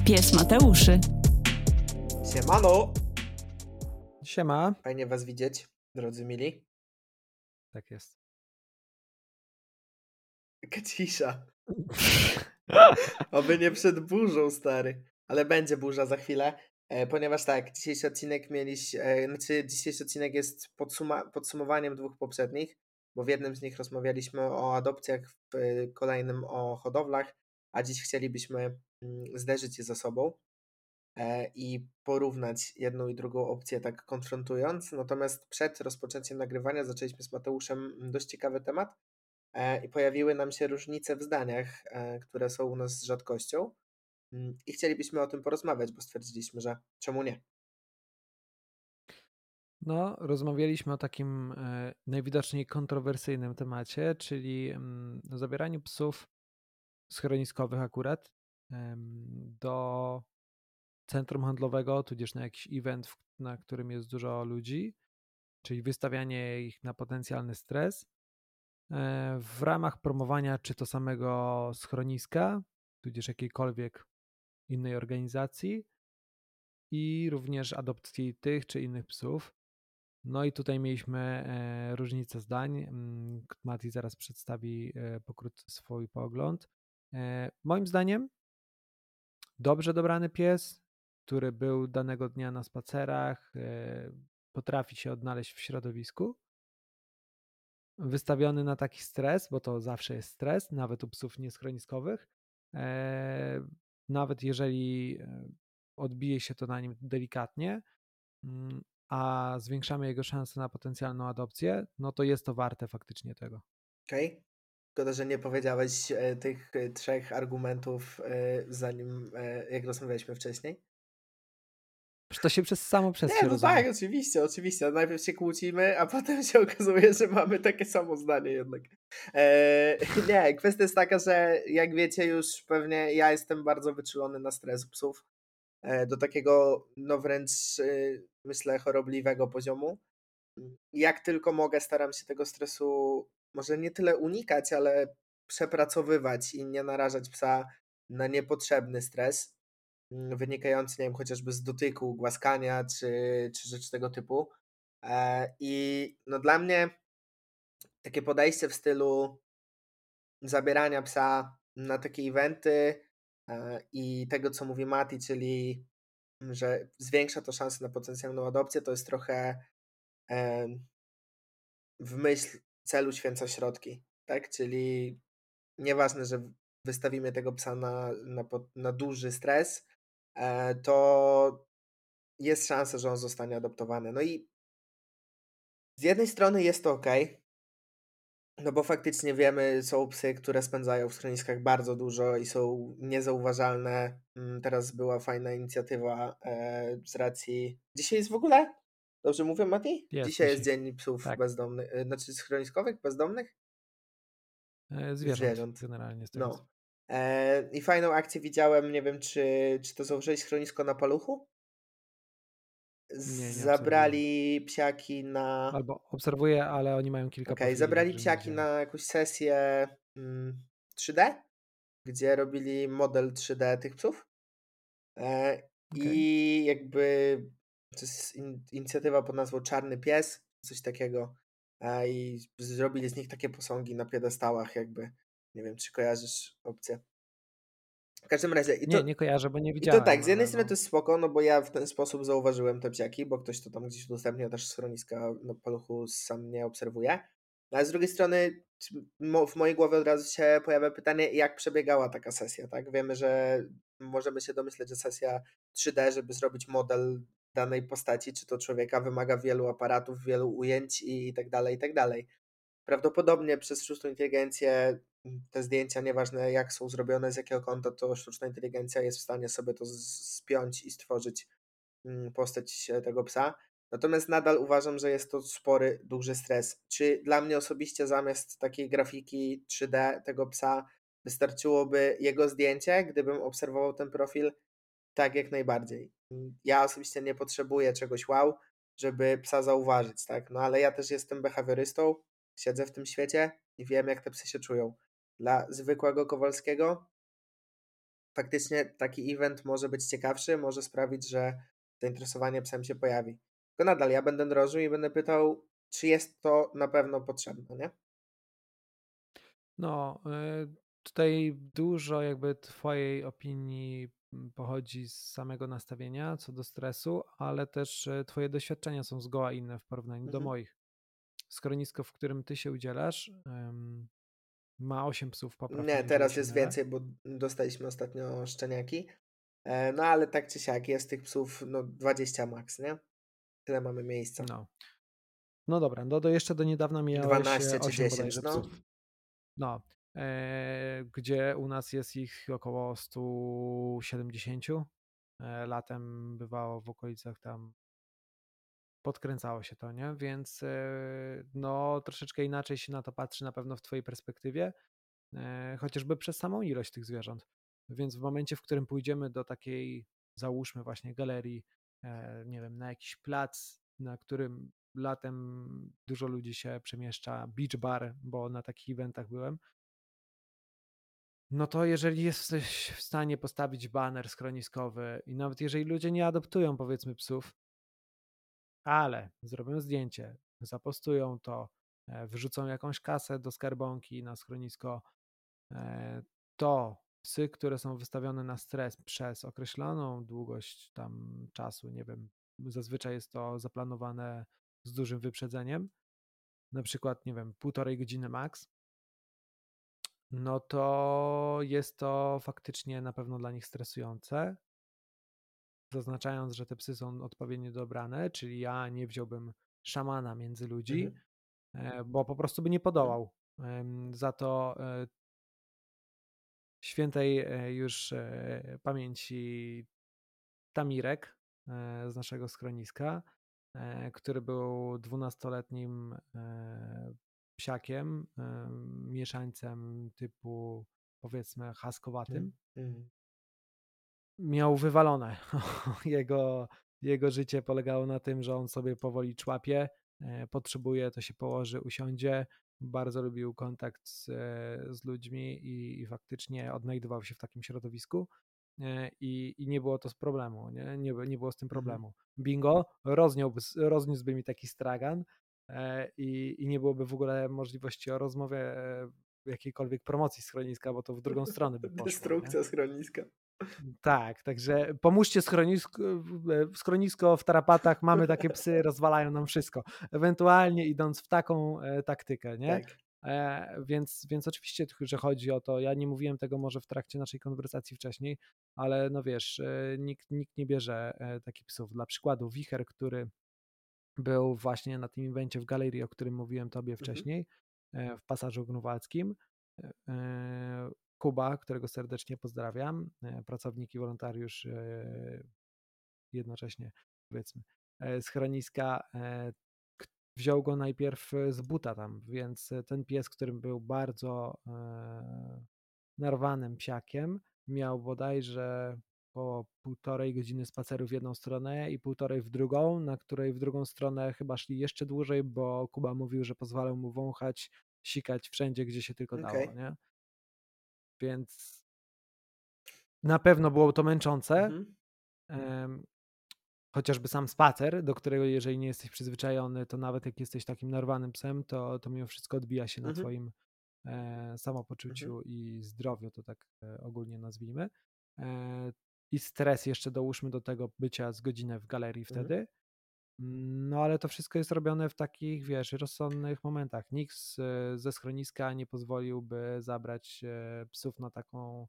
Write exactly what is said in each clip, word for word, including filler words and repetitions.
Pies Mateuszy. Siemano! Siema. Fajnie was widzieć, drodzy mili. Tak jest. Jaka cisza. Oby nie przed burzą, stary. Ale będzie burza za chwilę, e, ponieważ tak, dzisiejszy odcinek mieliś, e, znaczy dzisiejszy odcinek jest podsuma- podsumowaniem dwóch poprzednich, bo w jednym z nich rozmawialiśmy o adopcjach, w e, kolejnym o hodowlach, a dziś chcielibyśmy mm, zderzyć je ze sobą e, i porównać jedną i drugą opcję, tak konfrontując. Natomiast przed rozpoczęciem nagrywania zaczęliśmy z Mateuszem dość ciekawy temat e, i pojawiły nam się różnice w zdaniach, e, które są u nas rzadkością. Mm, I chcielibyśmy o tym porozmawiać, bo stwierdziliśmy, że czemu nie? No, rozmawialiśmy o takim e, najwidoczniej kontrowersyjnym temacie, czyli mm, o zabieraniu psów schroniskowych akurat em, do centrum handlowego, tudzież na jakiś event, w- na którym jest dużo ludzi, czyli wystawianie ich na potencjalny stres e, w ramach promowania czy to samego schroniska, tudzież jakiejkolwiek innej organizacji i również adopcji tych czy innych psów. No i tutaj mieliśmy e, różnicę zdań. Mm, Mati zaraz przedstawi e, pokrótce swój pogląd. E, moim zdaniem dobrze dobrany pies, który był danego dnia na spacerach, e, potrafi się odnaleźć w środowisku. Wystawiony na taki stres, bo to zawsze jest stres, nawet u psów nieschroniskowych. E, nawet jeżeli e, odbije się to na nim delikatnie, mm, a zwiększamy jego szanse na potencjalną adopcję, no to jest to warte faktycznie tego. Okej? Szkoda, że nie powiedziałeś e, tych e, trzech argumentów, e, zanim e, jak rozmawialiśmy wcześniej. Przecież to się przez samo przez Nie, się no rozumie. tak, oczywiście, oczywiście. Najpierw się kłócimy, a potem się okazuje, że mamy takie samo zdanie jednak. E, nie, kwestia jest taka, że jak wiecie już pewnie ja jestem bardzo wyczulony na stres psów. E, do takiego, no wręcz e, myślę, chorobliwego poziomu. Jak tylko mogę, staram się tego stresu może nie tyle unikać, ale przepracowywać i nie narażać psa na niepotrzebny stres, mm, wynikający, nie wiem, chociażby z dotyku, głaskania czy, czy rzeczy tego typu. E, I no dla mnie takie podejście w stylu zabierania psa na takie eventy e, i tego, co mówi Mati, czyli że zwiększa to szanse na potencjalną adopcję, to jest trochę em, w myśl celu święca środki, tak? Czyli nieważne, że wystawimy tego psa na, na, po- na duży stres, e, to jest szansa, że on zostanie adoptowany. No i z jednej strony jest to ok, no bo faktycznie wiemy, są psy, które spędzają w schroniskach bardzo dużo i są niezauważalne. Mm, Teraz była fajna inicjatywa e, z racji... Dzisiaj jest w ogóle? Dobrze mówię, Mati? Jest Dzisiaj jest dzisiaj. Dzień Psów Tak. Bezdomnych, e, znaczy schroniskowych, bezdomnych? E, Zwierząt, Zwierząt. generalnie z tego. co- No. E, I fajną akcję widziałem, nie wiem, czy, czy to założyłeś schronisko na Paluchu? Nie, nie obserwuję. Zabrali psiaki na... Albo obserwuję, ale oni mają kilka Okej, profili, zabrali także nie psiaki widziałem. na jakąś sesję mm, trzy D, gdzie robili model trzy D tych psów. E, Okej. I jakby to jest in, inicjatywa pod nazwą Czarny Pies, coś takiego. E, I zrobili z nich takie posągi na piedestałach, jakby. Nie wiem, czy kojarzysz opcję. W każdym razie, i Nie, to, nie kojarzę, bo nie i to tak, widziałem, z jednej ale strony no. to jest spoko, no bo ja w ten sposób zauważyłem te psiaki, bo ktoś to tam gdzieś udostępnia, też schroniska na Paluchu sam nie obserwuje. No, ale z drugiej strony czy mo- w mojej głowie od razu się pojawia pytanie, jak przebiegała taka sesja, tak? Wiemy, że możemy się domyśleć, że sesja trzy D, żeby zrobić model danej postaci, czy to człowieka, wymaga wielu aparatów, wielu ujęć i, i tak dalej, i tak dalej. Prawdopodobnie przez sztuczną inteligencję m, te zdjęcia, nieważne jak są zrobione, z jakiego kąta, to sztuczna inteligencja jest w stanie sobie to z- spiąć i stworzyć mm, postać e, tego psa. Natomiast nadal uważam, że jest to spory, duży stres. Czy dla mnie osobiście zamiast takiej grafiki trzy D tego psa wystarczyłoby jego zdjęcie, gdybym obserwował ten profil? Tak, jak najbardziej. Mm, Ja osobiście nie potrzebuję czegoś wow, żeby psa zauważyć, tak? No ale ja też jestem behawiorystą, siedzę w tym świecie i wiem, jak te psy się czują. Dla zwykłego Kowalskiego faktycznie taki event może być ciekawszy, może sprawić, że zainteresowanie psem się pojawi. Tylko nadal ja będę drążył i będę pytał, czy jest to na pewno potrzebne, nie? No, y, tutaj dużo jakby twojej opinii mm, pochodzi z samego nastawienia co do stresu, ale też y, twoje doświadczenia są zgoła inne w porównaniu do Mhm. moich. Schronisko, w którym ty się udzielasz, ym, ma osiem psów, popraw Nie, mnie, jeżeli teraz się jest mylę. więcej, bo dostaliśmy ostatnio szczeniaki. E, No ale tak czy siak jest tych psów no dwadzieścia max, nie? Tyle mamy miejsca. No, no dobra, no do jeszcze do niedawna miałeś e, dwanaście czy osiem dziesięć, bodajże no. psów. No, e, gdzie u nas jest ich około sto siedemdziesiąt. E, latem bywało w okolicach tam, podkręcało się to, nie? Więc e, no troszeczkę inaczej się na to patrzy na pewno w twojej perspektywie, e, chociażby przez samą ilość tych zwierząt. Więc w momencie, w którym pójdziemy do takiej, załóżmy właśnie galerii, e, nie wiem, na jakiś plac, na którym latem dużo ludzi się przemieszcza, beach bar, bo na takich eventach byłem, no to jeżeli jesteś w stanie postawić baner schroniskowy i nawet jeżeli ludzie nie adoptują powiedzmy psów, ale zrobią zdjęcie, zapostują to, e, wyrzucą jakąś kasę do skarbonki na schronisko, e, to psy, które są wystawione na stres przez określoną długość tam czasu, nie wiem, zazwyczaj jest to zaplanowane z dużym wyprzedzeniem, na przykład, nie wiem, półtorej godziny max, no to jest to faktycznie na pewno dla nich stresujące, zaznaczając, że te psy są odpowiednio dobrane, czyli ja nie wziąłbym szamana między ludzi, Mhm. e, bo po prostu by nie Mhm. podołał. Em, Za to e, świętej e, już e, pamięci Tamirek e, z naszego schroniska, e, który był dwunastoletnim e, psiakiem, e, mieszańcem typu powiedzmy haskowatym, Mhm. Mhm. miał wywalone. Jego, jego życie polegało na tym, że on sobie powoli człapie, e, potrzebuje, to się położy, usiądzie. Bardzo lubił kontakt z, e, z ludźmi i, i faktycznie odnajdywał się w takim środowisku. e, I, I nie było to z problemu, nie? Nie, nie było z tym Mhm. problemu. Bingo, rozniósłby, rozniósłby mi taki stragan e, i, i nie byłoby w ogóle możliwości o rozmowie, e, jakiejkolwiek promocji schroniska, bo to w drugą stronę by poszło, nie? Destrukcja schroniska. Tak, także pomóżcie schronisko, schronisko w tarapatach, mamy takie psy, rozwalają nam wszystko. Ewentualnie idąc w taką e, taktykę, nie? Tak. E, więc, więc oczywiście, że chodzi o to, ja nie mówiłem tego może w trakcie naszej konwersacji wcześniej, ale no wiesz, e, nikt, nikt nie bierze e, takich psów. Dla przykładu Wicher, który był właśnie na tym evencie w galerii, o którym mówiłem tobie Mhm. wcześniej, e, w Pasażu Grunwaldzkim. E, e, Kuba, którego serdecznie pozdrawiam, e, pracownik i wolontariusz e, jednocześnie, powiedzmy, e, schroniska, e, k- wziął go najpierw z buta tam, więc ten pies, którym był bardzo e, narwanym psiakiem, miał bodajże około półtorej godziny spaceru w jedną stronę i półtorej w drugą, na której w drugą stronę chyba szli jeszcze dłużej, bo Kuba mówił, że pozwalał mu wąchać, sikać wszędzie, gdzie się tylko dało, Okej. nie? Więc na pewno było to męczące, Mhm. em, chociażby sam spacer, do którego jeżeli nie jesteś przyzwyczajony, to nawet jak jesteś takim narwanym psem, to, to mimo wszystko odbija się na Mhm. twoim e, Mhm. samopoczuciu i zdrowiu, to tak e, ogólnie nazwijmy. E, I stres jeszcze dołóżmy do tego bycia z godzinę w galerii Mhm. wtedy. No ale to wszystko jest robione w takich, wiesz, rozsądnych momentach. Nikt z, ze schroniska nie pozwoliłby zabrać e, psów na taką,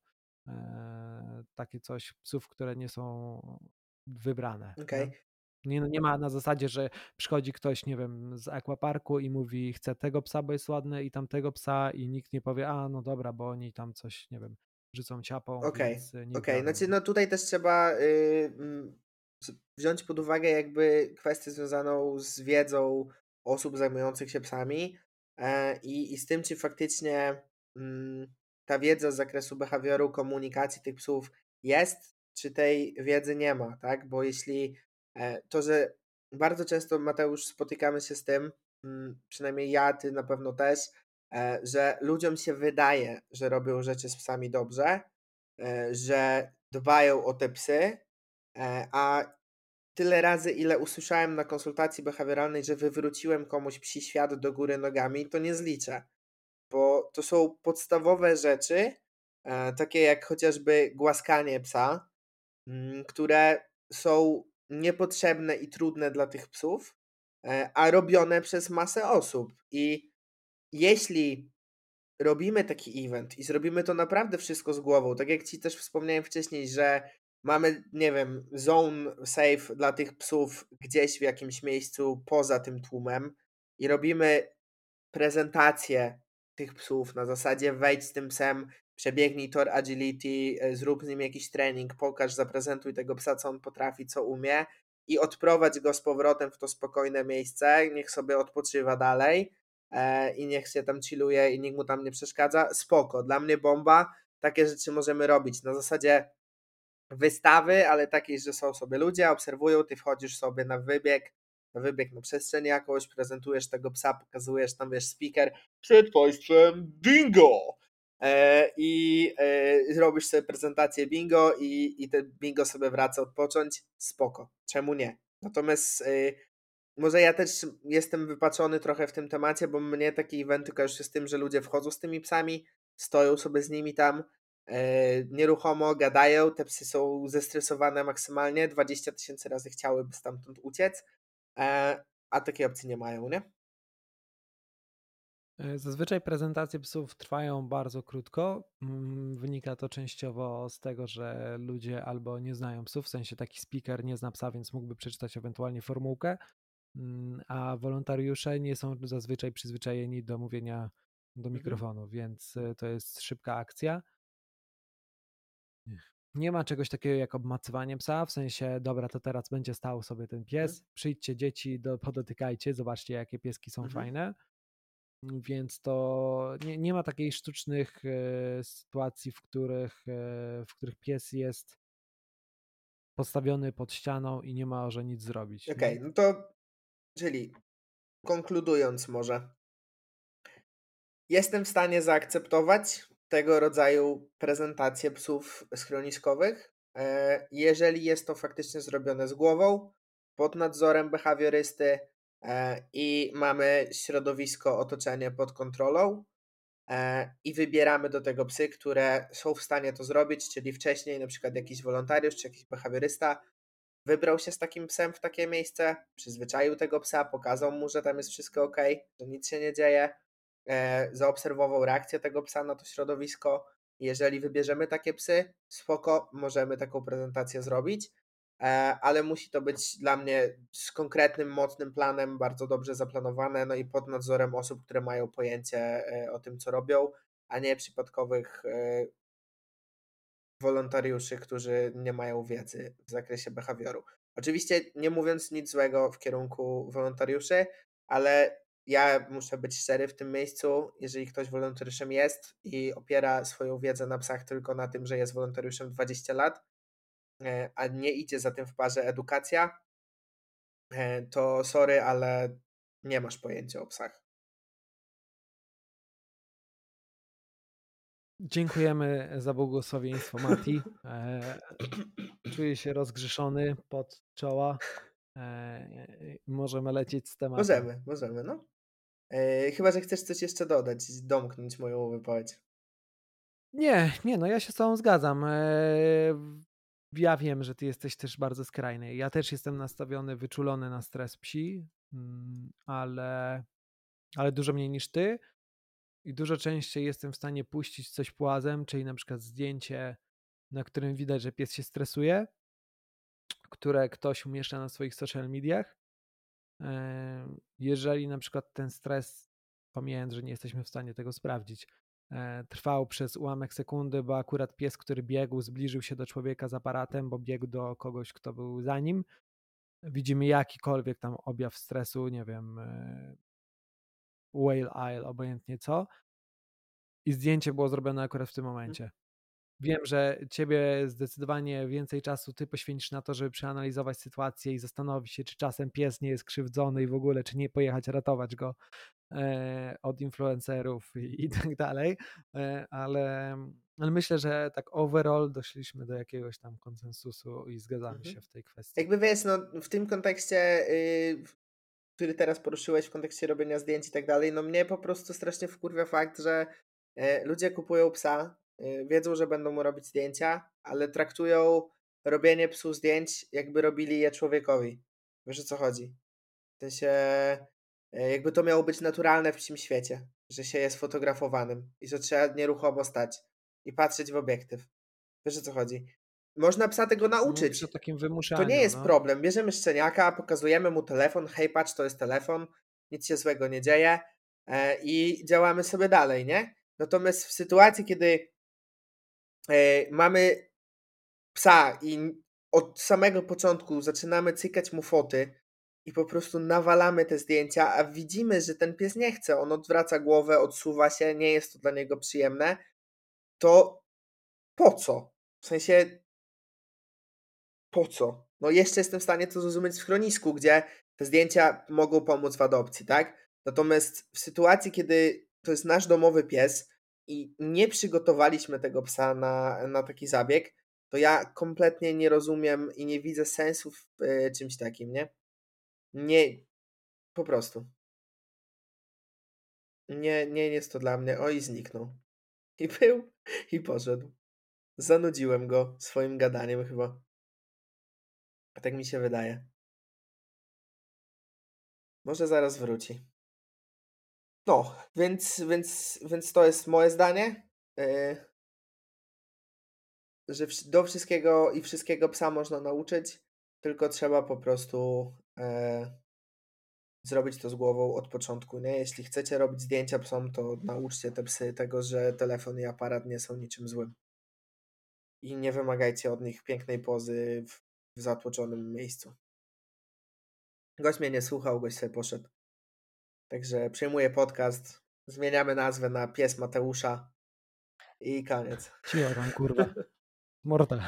e, takie coś, psów, które nie są wybrane, nie? Okej. Nie, nie ma na zasadzie, że przychodzi ktoś, nie wiem, z aquaparku i mówi, chcę tego psa, bo jest ładny i tamtego psa i nikt nie powie, a no dobra, bo oni tam coś, nie wiem, rzucą ciapą, Okej. więc nie Okej. biorę, Znaczy, nie? no tutaj też trzeba y, mm, z- wziąć pod uwagę jakby kwestię związaną z wiedzą osób zajmujących się psami e, i, i z tym, czy faktycznie mm, ta wiedza z zakresu behawioru, komunikacji tych psów jest, czy tej wiedzy nie ma, tak? Bo jeśli e, to, że bardzo często, Mateusz, spotykamy się z tym, mm, przynajmniej ja, ty na pewno też, e, że ludziom się wydaje, że robią rzeczy z psami dobrze, e, że dbają o te psy, e, a tyle razy, ile usłyszałem na konsultacji behawioralnej, że wywróciłem komuś psi świat do góry nogami, to nie zliczę, bo to są podstawowe rzeczy, e, takie jak chociażby głaskanie psa, mm, które są niepotrzebne i trudne dla tych psów, e, a robione przez masę osób. I jeśli robimy taki event i zrobimy to naprawdę wszystko z głową, tak jak ci też wspomniałem wcześniej, że mamy, nie wiem, zone safe dla tych psów gdzieś w jakimś miejscu poza tym tłumem i robimy prezentację tych psów na zasadzie wejdź z tym psem, przebiegnij tor agility, e, zrób z nim jakiś trening, pokaż, zaprezentuj tego psa, co on potrafi, co umie i odprowadź go z powrotem w to spokojne miejsce, niech sobie odpoczywa dalej e, i niech się tam chilluje i nikt mu tam nie przeszkadza. Spoko, dla mnie bomba, takie rzeczy możemy robić na zasadzie wystawy, ale takiej, że są sobie ludzie, obserwują, ty wchodzisz sobie na wybieg, na wybieg na przestrzeń jakąś, prezentujesz tego psa, pokazujesz tam, wiesz, speaker, przed państwem bingo! E, I e, robisz sobie prezentację bingo i, i ten bingo sobie wraca odpocząć, spoko, czemu nie? Natomiast e, może ja też jestem wypaczony trochę w tym temacie, bo mnie takie eventy kojarzą się z tym, że ludzie wchodzą z tymi psami, stoją sobie z nimi tam, e, nieruchomo gadają, te psy są zestresowane maksymalnie, dwadzieścia tysięcy razy chciałyby stamtąd uciec, e, a takiej opcji nie mają, nie? E, Zazwyczaj prezentacje psów trwają bardzo krótko. Mm, Wynika to częściowo z tego, że ludzie albo nie znają psów, w sensie taki speaker nie zna psa, więc mógłby przeczytać ewentualnie formułkę, mm, a wolontariusze nie są zazwyczaj przyzwyczajeni do mówienia do Mhm. mikrofonu, więc e, to jest szybka akcja. Nie ma czegoś takiego jak obmacywanie psa, w sensie dobra, to teraz będzie stał sobie ten Mhm. pies, przyjdźcie dzieci, do, podotykajcie, zobaczcie jakie pieski są Mhm. fajne. Więc to nie, nie ma takiej sztucznych e, sytuacji, w których, e, w których pies jest postawiony pod ścianą i nie może nic zrobić. Nie? Okej, no to czyli konkludując może, jestem w stanie zaakceptować tego rodzaju prezentacje psów schroniskowych, e, jeżeli jest to faktycznie zrobione z głową, pod nadzorem behawiorysty e, i mamy środowisko, otoczenie pod kontrolą e, i wybieramy do tego psy, które są w stanie to zrobić, czyli wcześniej na przykład jakiś wolontariusz czy jakiś behawiorysta wybrał się z takim psem w takie miejsce, przyzwyczaił tego psa, pokazał mu, że tam jest wszystko ok, że nic się nie dzieje, e, zaobserwował reakcję tego psa na to środowisko. Jeżeli wybierzemy takie psy, spoko, możemy taką prezentację zrobić, e, ale musi to być dla mnie z konkretnym, mocnym planem, bardzo dobrze zaplanowane, no i pod nadzorem osób, które mają pojęcie e, o tym, co robią, a nie przypadkowych e, wolontariuszy, którzy nie mają wiedzy w zakresie behawioru. Oczywiście nie mówiąc nic złego w kierunku wolontariuszy, ale ja muszę być szczery w tym miejscu, jeżeli ktoś wolontariuszem jest i opiera swoją wiedzę na psach tylko na tym, że jest wolontariuszem dwadzieścia lat, e, a nie idzie za tym w parze edukacja, e, to sorry, ale nie masz pojęcia o psach. Dziękujemy za błogosławieństwo, Mati. E, Czuję się rozgrzeszony pod czoła. E, Możemy lecieć z tematem. Możemy, możemy, no. E, chyba, że chcesz coś jeszcze dodać, domknąć moją wypowiedź. Nie, nie, no ja się z tobą zgadzam. E, Ja wiem, że ty jesteś też bardzo skrajny. Ja też jestem nastawiony, wyczulony na stres psi, mm, ale, ale dużo mniej niż ty i dużo częściej jestem w stanie puścić coś płazem, czyli na przykład zdjęcie, na którym widać, że pies się stresuje, które ktoś umieszcza na swoich social mediach. E, Jeżeli na przykład ten stres, pomijając, że nie jesteśmy w stanie tego sprawdzić, e, trwał przez ułamek sekundy, bo akurat pies, który biegł, zbliżył się do człowieka z aparatem, bo biegł do kogoś, kto był za nim. Widzimy jakikolwiek tam objaw stresu, nie wiem, e, whale eye, obojętnie co. I zdjęcie było zrobione akurat w tym momencie. Wiem, że ciebie zdecydowanie więcej czasu ty poświęcisz na to, żeby przeanalizować sytuację i zastanowić się, czy czasem pies nie jest krzywdzony i w ogóle, czy nie pojechać ratować go. e, od influencerów i, i tak dalej, e, ale, ale myślę, że tak overall doszliśmy do jakiegoś tam konsensusu i zgadzamy Mhm. się w tej kwestii. Jakby wiesz, no w tym kontekście, yy, który teraz poruszyłeś w kontekście robienia zdjęć i tak dalej, no mnie po prostu strasznie wkurwia fakt, że e, ludzie kupują psa, e, wiedzą, że będą mu robić zdjęcia, ale traktują robienie psu zdjęć, jakby robili je człowiekowi. Wiesz, o co chodzi? W sensie, e, jakby to miało być naturalne w psim świecie, że się jest fotografowanym i że trzeba nieruchomo stać i patrzeć w obiektyw. Wiesz, o co chodzi? Można psa tego Mówisz o nauczyć. takim To nie wymuszaniu, jest no. problem. Bierzemy szczeniaka, pokazujemy mu telefon, hej, patrz, to jest telefon, nic się złego nie dzieje e, i działamy sobie dalej, nie? Natomiast w sytuacji, kiedy e, mamy psa i od samego początku zaczynamy cykać mu foty i po prostu nawalamy te zdjęcia, a widzimy, że ten pies nie chce, on odwraca głowę, odsuwa się, nie jest to dla niego przyjemne, to po co? W sensie, po co? No jeszcze jestem w stanie to zrozumieć w schronisku, gdzie te zdjęcia mogą pomóc w adopcji, tak? Natomiast w sytuacji, kiedy to jest nasz domowy pies i nie przygotowaliśmy tego psa na, na taki zabieg, to ja kompletnie nie rozumiem i nie widzę sensu w e, czymś takim, nie? Nie, po prostu. Nie, nie jest to dla mnie. O, i zniknął. I był, i poszedł. Zanudziłem go swoim gadaniem chyba. Tak mi się wydaje. Może zaraz wróci. No, więc, więc, więc to jest moje zdanie, yy, że wsz- do wszystkiego i wszystkiego psa można nauczyć, tylko trzeba po prostu e, zrobić to z głową od początku, nie? Jeśli chcecie robić zdjęcia psom, to nauczcie te psy tego, że telefon i aparat nie są niczym złym. I nie wymagajcie od nich pięknej pozy w, w zatłoczonym miejscu. Gość mnie nie słuchał, gość sobie poszedł. Także przejmuję podcast, zmieniamy nazwę na Pies Mateusza i koniec. Cicho tam, kurwa. Morda.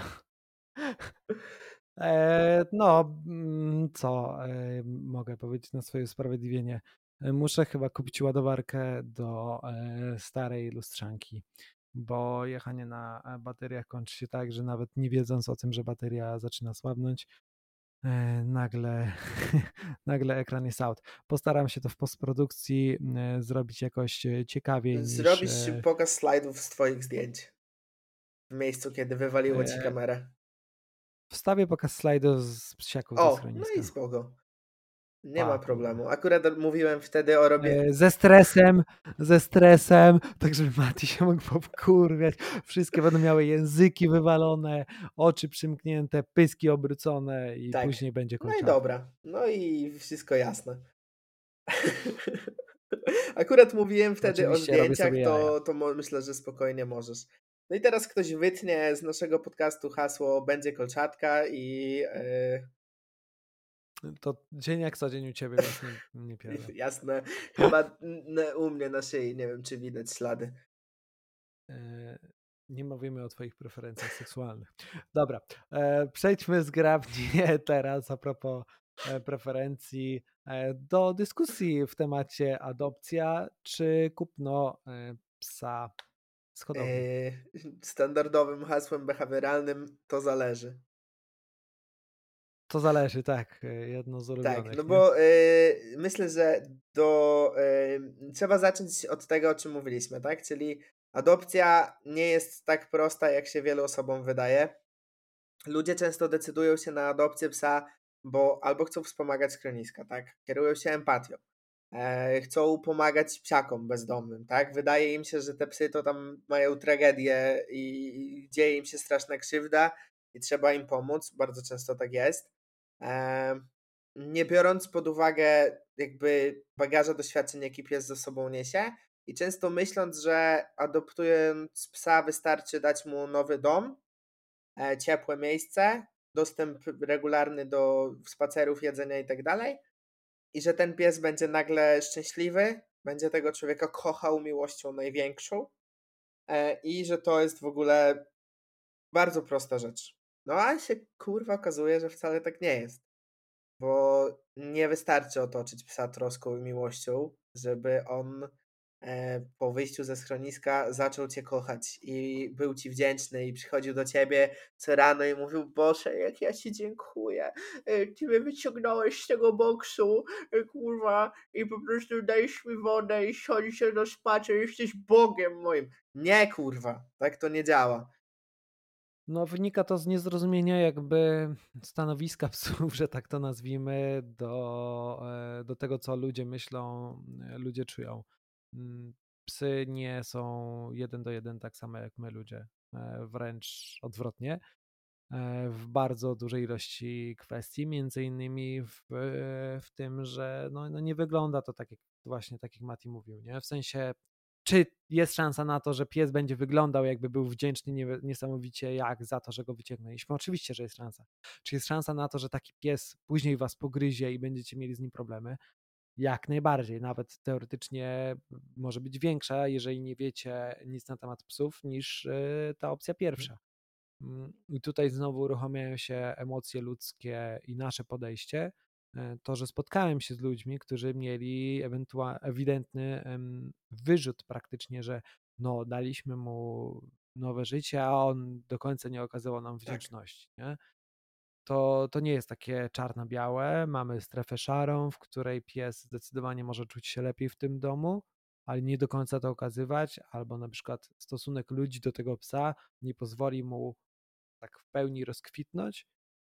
E, no, mm, co e, mogę powiedzieć na swoje usprawiedliwienie? E, Muszę chyba kupić ładowarkę do e, starej lustrzanki, bo jechanie na e, bateriach kończy się tak, że nawet nie wiedząc o tym, że bateria zaczyna słabnąć, e, nagle, nagle ekran jest out. Postaram się to w postprodukcji e, zrobić jakoś e, ciekawiej niż Zrobisz e, pokaz slajdów z twoich zdjęć w miejscu, kiedy wywaliło ci e, kamerę. wstawię pokaz slajdu z psiaków ze O, no i schroniska. spoko. Nie ma Pa, kurwa. problemu. Akurat mówiłem wtedy o robieniu. E, Ze stresem, ze stresem, tak żeby Mati się mógł powkurwiać. Wszystkie będą miały języki wywalone, oczy przymknięte, pyski obrócone i Tak. później będzie No i kolczata. dobra. No i wszystko jasne. Akurat mówiłem wtedy o Oczywiście robię zdjęciach, sobie jaja. to, to mo- myślę, że spokojnie możesz. No i teraz ktoś wytnie z naszego podcastu hasło będzie kolczatka i yy, To dzień jak co dzień u ciebie, więc nie, nie pierdol. jasne. Chyba n- u mnie na szyi, nie wiem czy widać ślady. E, Nie mówimy o twoich preferencjach seksualnych. Dobra, e, przejdźmy zgrabnie teraz a propos e, preferencji e, do dyskusji w temacie adopcja czy kupno e, psa z hodowli. Yy, standardowym hasłem behawioralnym to zależy. To zależy, tak, e, jedno z Tak, no ulubionych, nie? bo yy, myślę, że do, yy, trzeba zacząć od tego, o czym mówiliśmy, tak? Czyli adopcja nie jest tak prosta, jak się wielu osobom wydaje. Ludzie często decydują się na adopcję psa, bo albo chcą wspomagać schroniska, tak? Kierują się empatią. E, chcą pomagać psiakom bezdomnym, tak? Wydaje im się, że te psy to tam mają tragedię i, i dzieje im się straszna krzywda i trzeba im pomóc. Bardzo często tak jest. E, nie biorąc pod uwagę jakby bagaża doświadczeń, jaki pies ze sobą niesie i często myśląc, że adoptując psa wystarczy dać mu nowy dom, e, ciepłe miejsce, dostęp regularny do spacerów, jedzenia i tak dalej, i że ten pies będzie nagle szczęśliwy, będzie tego człowieka kochał miłością największą e, i że to jest w ogóle bardzo prosta rzecz. No a się kurwa okazuje, że wcale tak nie jest, bo nie wystarczy otoczyć psa troską i miłością, żeby on e, po wyjściu ze schroniska zaczął cię kochać i był ci wdzięczny i przychodził do ciebie co rano i mówił: Boże, jak ja ci dziękuję, e, ty mnie wyciągnąłeś z tego boksu, e, kurwa, i po prostu dajesz mi wodę i chodzi się do spacer, jesteś Bogiem moim. Nie, kurwa, tak to nie działa. No, wynika to z niezrozumienia jakby stanowiska psów, że tak to nazwijmy, do, e, do tego, co ludzie myślą, e, ludzie czują. Mm, Psy nie są jeden do jeden tak samo jak my ludzie, e, wręcz odwrotnie, e, w bardzo dużej ilości kwestii, między innymi w, e, w tym, że no, no nie wygląda to tak jak właśnie tak jak Mati mówił, nie? W sensie czy jest szansa na to, że pies będzie wyglądał, jakby był wdzięczny nie- niesamowicie jak za to, że go wyciągnęliśmy? Oczywiście, że jest szansa. Czy jest szansa na to, że taki pies później was pogryzie i będziecie mieli z nim problemy? Jak najbardziej. Nawet teoretycznie może być większa, jeżeli nie wiecie nic na temat psów, niż y, ta opcja pierwsza. Mm, I tutaj znowu uruchamiają się emocje ludzkie i nasze podejście. E, To, że spotkałem się z ludźmi, którzy mieli ewentua- ewidentny em, wyrzut praktycznie, że no, daliśmy mu nowe życie, a on do końca nie okazywał nam Tak. wdzięczności. Nie? To, to nie jest takie czarno-białe. Mamy strefę szarą, w której pies zdecydowanie może czuć się lepiej w tym domu, ale nie do końca to okazywać, albo na przykład stosunek ludzi do tego psa nie pozwoli mu tak w pełni rozkwitnąć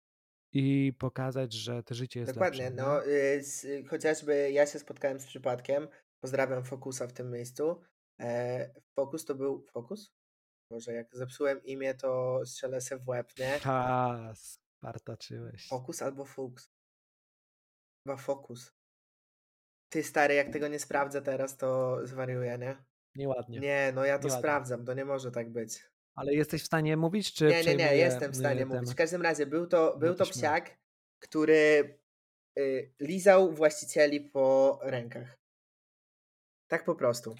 i pokazać, że to życie jest Dokładnie, lepsze, nie? no, y, s y, chociażby ja się spotkałem z przypadkiem, pozdrawiam Fokusa w tym miejscu. E, Fokus to był Fokus? Boże, jak zepsułem imię, to strzelę se w łeb, nie? Ha, spartaczyłeś. Fokus albo Fuchs? Chyba Fokus. Ty stary, jak tego nie sprawdzę teraz, to zwariuję, nie? Nieładnie, Nie, no ja to nieładnie. sprawdzam, to nie może tak być. Ale jesteś w stanie mówić, czy Nie, nie, nie, przejmuję jestem w stanie y, mówić. W temat? każdym razie był to, No był to to śmiało. psiak, który y, lizał właścicieli po rękach. Tak po prostu.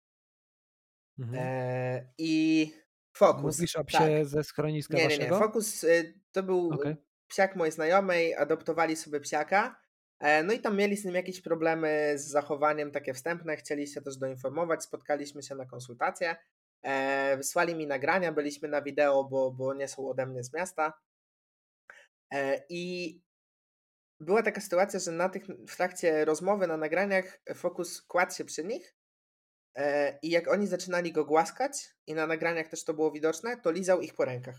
Mhm. E, I Fokus, Mówisz o psie tak. ze schroniska Nie, nie, nie. waszego? Fokus y, to był Okej. y, psiak mojej znajomej, adoptowali sobie psiaka. E, no i tam mieli z nim jakieś problemy z zachowaniem takie wstępne, chcieli się też doinformować, spotkaliśmy się na konsultację. E, wysłali mi nagrania, byliśmy na wideo, bo, bo nie są ode mnie z miasta. E, I była taka sytuacja, że na tych, w trakcie rozmowy na nagraniach Fokus kładł się przy nich. E, I jak oni zaczynali go głaskać, i na nagraniach też to było widoczne, to lizał ich po rękach.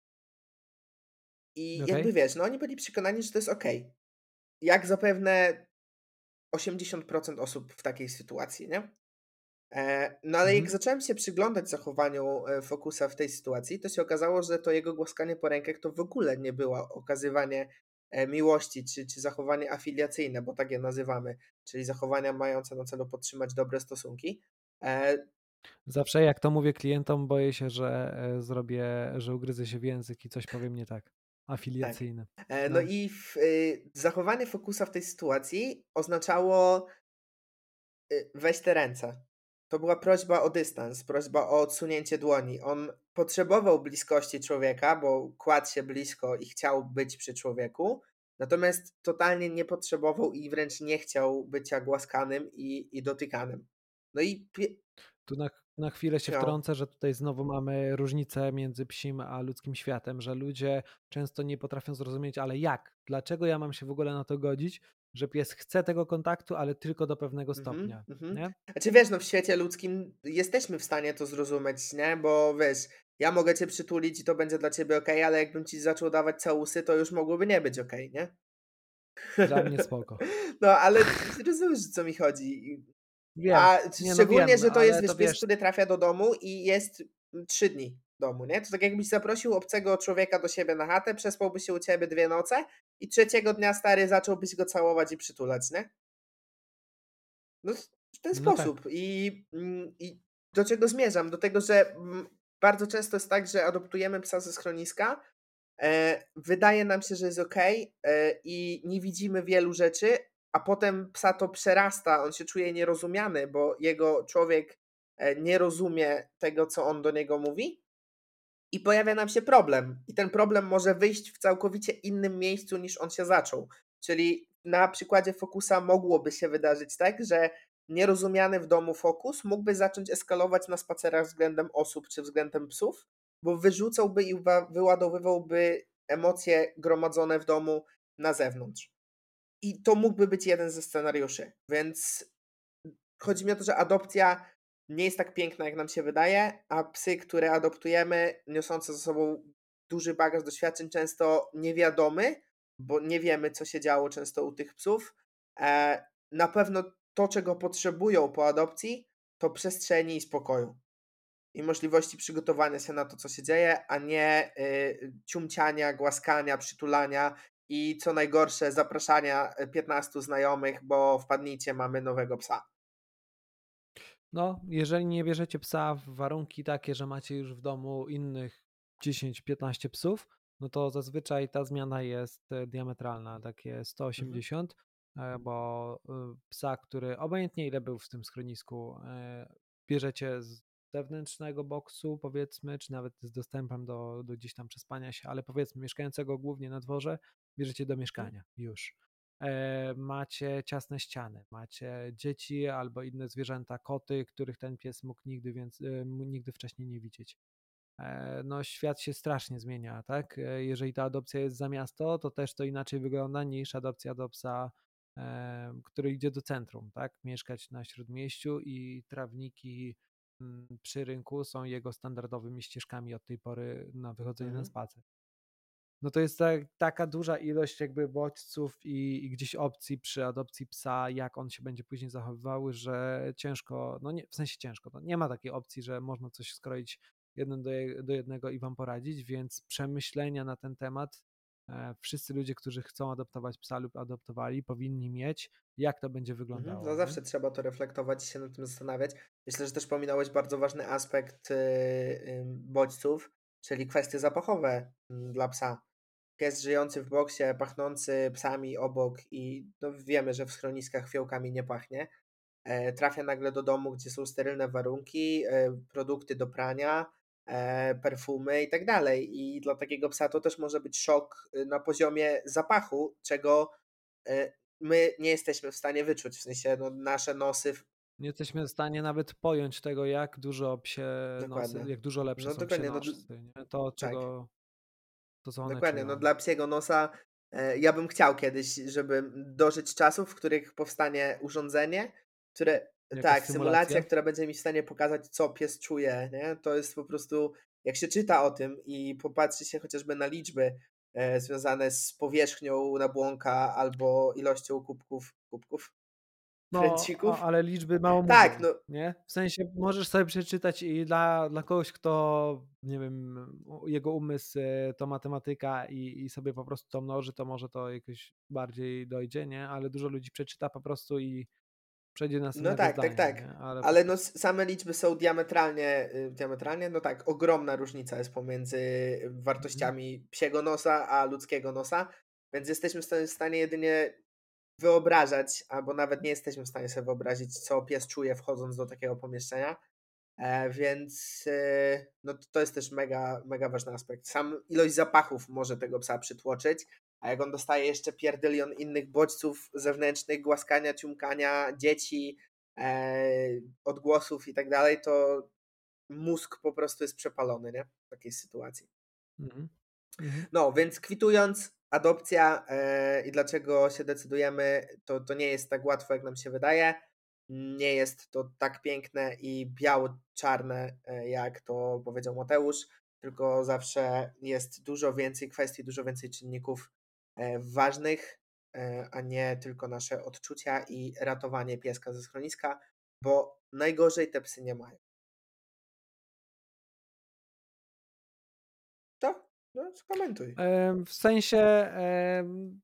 I Okej. jakby wiesz, no oni byli przekonani, że to jest okej. Jak zapewne osiemdziesiąt procent osób w takiej sytuacji, nie? E, no ale jak Mhm. zacząłem się przyglądać zachowaniu e, Fokusa w tej sytuacji, to się okazało, że to jego głaskanie po rękach to w ogóle nie było okazywanie e, miłości czy, czy zachowanie afiliacyjne, bo tak je nazywamy, czyli zachowania mające na celu podtrzymać dobre stosunki. E, Zawsze jak to mówię klientom, boję się, że e, zrobię, że ugryzę się w język i coś powiem nie tak. Tak. Afiliacyjne. E, No No. i w, y, zachowanie Fokusa w tej sytuacji oznaczało y, weź te ręce. To była prośba o dystans, prośba o odsunięcie dłoni. On potrzebował bliskości człowieka, bo kładł się blisko i chciał być przy człowieku, natomiast totalnie nie potrzebował i wręcz nie chciał bycia głaskanym i, i dotykanym. No i pie- Tu na, na chwilę się no, wtrącę, że tutaj znowu mamy różnicę między psim a ludzkim światem, że ludzie często nie potrafią zrozumieć, ale jak? Dlaczego ja mam się w ogóle na to godzić, że pies chce tego kontaktu, ale tylko do pewnego mhm, stopnia, mhm. nie? Znaczy wiesz, no w świecie ludzkim jesteśmy w stanie to zrozumieć, nie? Bo wiesz, ja mogę cię przytulić i to będzie dla ciebie okej, ale jakbym ci zaczął dawać całusy, to już mogłoby nie być okej, nie? Dla mnie spoko. No, ale rozumiesz, o co mi chodzi. I- Wiem, A nie no szczególnie, wiem, że to jest, ale wiesz, to pies, wiesz, który trafia do domu i jest mm, trzy dni w domu, nie? To tak jakbyś zaprosił obcego człowieka do siebie na chatę, przespałby się u ciebie dwie noce i trzeciego dnia stary zacząłbyś go całować i przytulać, nie? No, w ten no tak. sposób. I, mm, I do czego zmierzam? Do tego, że mm, bardzo często jest tak, że adoptujemy psa ze schroniska, e, wydaje nam się, że jest okej, e, i nie widzimy wielu rzeczy, a potem psa to przerasta, on się czuje nierozumiany, bo jego człowiek e, nie rozumie tego, co on do niego mówi i pojawia nam się problem. I ten problem może wyjść w całkowicie innym miejscu niż on się zaczął. Czyli na przykładzie Fokusa mogłoby się wydarzyć tak, że nierozumiany w domu fokus mógłby zacząć eskalować na spacerach względem osób czy względem psów, bo wyrzucałby i wa- wyładowywałby emocje gromadzone w domu na zewnątrz. I to mógłby być jeden ze scenariuszy, więc chodzi mi o to, że adopcja nie jest tak piękna, jak nam się wydaje, a psy, które adoptujemy, niosące ze sobą duży bagaż doświadczeń, często niewiadomy, bo nie wiemy, co się działo często u tych psów. E, na pewno to, czego potrzebują po adopcji, to przestrzeni i spokoju. I możliwości przygotowania się na to, co się dzieje, a nie y, ciumciania, głaskania, przytulania i co najgorsze, zapraszania piętnastu znajomych, bo wpadnijcie, mamy nowego psa. No, jeżeli nie bierzecie psa w warunki takie, że macie już w domu innych dziesięć piętnaście psów, no to zazwyczaj ta zmiana jest e, diametralna, takie sto Mhm. osiemdziesiąt, e, bo e, psa, który obojętnie ile był w tym schronisku, e, bierzecie z zewnętrznego boksu, powiedzmy, czy nawet z dostępem do, do gdzieś tam przespania się, ale powiedzmy mieszkającego głównie na dworze, bierzecie do mieszkania już. E, macie ciasne ściany, macie dzieci albo inne zwierzęta, koty, których ten pies mógł nigdy, więc, e, mógł nigdy wcześniej nie widzieć. E, No, świat się strasznie zmienia, tak? E, Jeżeli ta adopcja jest za miasto, to też to inaczej wygląda niż adopcja do psa, e, który idzie do centrum, tak? Mieszkać na śródmieściu i trawniki mm, przy rynku są jego standardowymi ścieżkami od tej pory na wychodzenie na Mhm. spacer. No to jest tak, taka duża ilość jakby bodźców i, i gdzieś opcji przy adopcji psa, jak on się będzie później zachowywał, że ciężko, no nie, w sensie ciężko, no nie ma takiej opcji, że można coś skroić jeden do, je- do jednego i wam poradzić, więc przemyślenia na ten temat e, wszyscy ludzie, którzy chcą adoptować psa lub adoptowali, powinni mieć, jak to będzie Mhm. No wyglądało, nie? zawsze trzeba to reflektować i się nad tym zastanawiać. Myślę, że też pominąłeś bardzo ważny aspekt y, y, bodźców, czyli kwestie zapachowe mm, dla psa. Pies żyjący w boksie, pachnący psami obok i no wiemy, że w schroniskach fiołkami nie pachnie, e, trafia nagle do domu, gdzie są sterylne warunki, e, produkty do prania, e, perfumy i tak dalej. I dla takiego psa to też może być szok y, na poziomie zapachu, czego e, my nie jesteśmy w stanie wyczuć. W sensie no, nasze nosy, w- Nie jesteśmy w stanie nawet pojąć tego, jak dużo psie nosy, dokładnie. jak dużo lepsze No są psie dokładnie, no dl- nosy, nie? To, tak. czego, to, co one Dokładnie, no czują. dla psiego nosa e, ja bym chciał kiedyś, żeby dożyć czasów, w których powstanie urządzenie, które, Jakaś tak, symulacja, symulacja? która będzie mi w stanie pokazać, co pies czuje, nie? To jest po prostu, jak się czyta o tym i popatrzy się chociażby na liczby e, związane z powierzchnią nabłonka albo ilością kubków, kubków, No, a- pręcików. ale liczby mało Tak, mówią, no nie? W sensie możesz sobie przeczytać i dla, dla kogoś, kto, nie wiem, u- jego umysł e, to matematyka i, i sobie po prostu to mnoży, to może to jakoś bardziej dojdzie, nie? Ale dużo ludzi przeczyta po prostu i przejdzie do No następnego tak, tak, zdania, tak. nie? Ale po Ale no prostu. s- same liczby są diametralnie, y, diametralnie, no tak, ogromna różnica jest pomiędzy Mhm. wartościami psiego nosa a ludzkiego nosa, więc jesteśmy w stanie w stanie jedynie wyobrażać, albo nawet nie jesteśmy w stanie sobie wyobrazić, co pies czuje wchodząc do takiego pomieszczenia. E, więc e, no to to jest też mega, mega ważny aspekt. Sam ilość zapachów może tego psa przytłoczyć, a jak on dostaje jeszcze pierdylion innych bodźców zewnętrznych, głaskania, ciumkania, dzieci, e, odgłosów i tak dalej, to mózg po prostu jest przepalony, nie? W takiej sytuacji. Mhm. Mhm. No, więc kwitując, adopcja e, i dlaczego się decydujemy, to, to nie jest tak łatwo, jak nam się wydaje. Nie jest to tak piękne i biało-czarne, e, jak to powiedział Mateusz, tylko zawsze jest dużo więcej kwestii, dużo więcej czynników e, ważnych, e, a nie tylko nasze odczucia i ratowanie pieska ze schroniska, bo najgorzej te psy nie mają. To? No, skomentuj. Em, W sensie, em,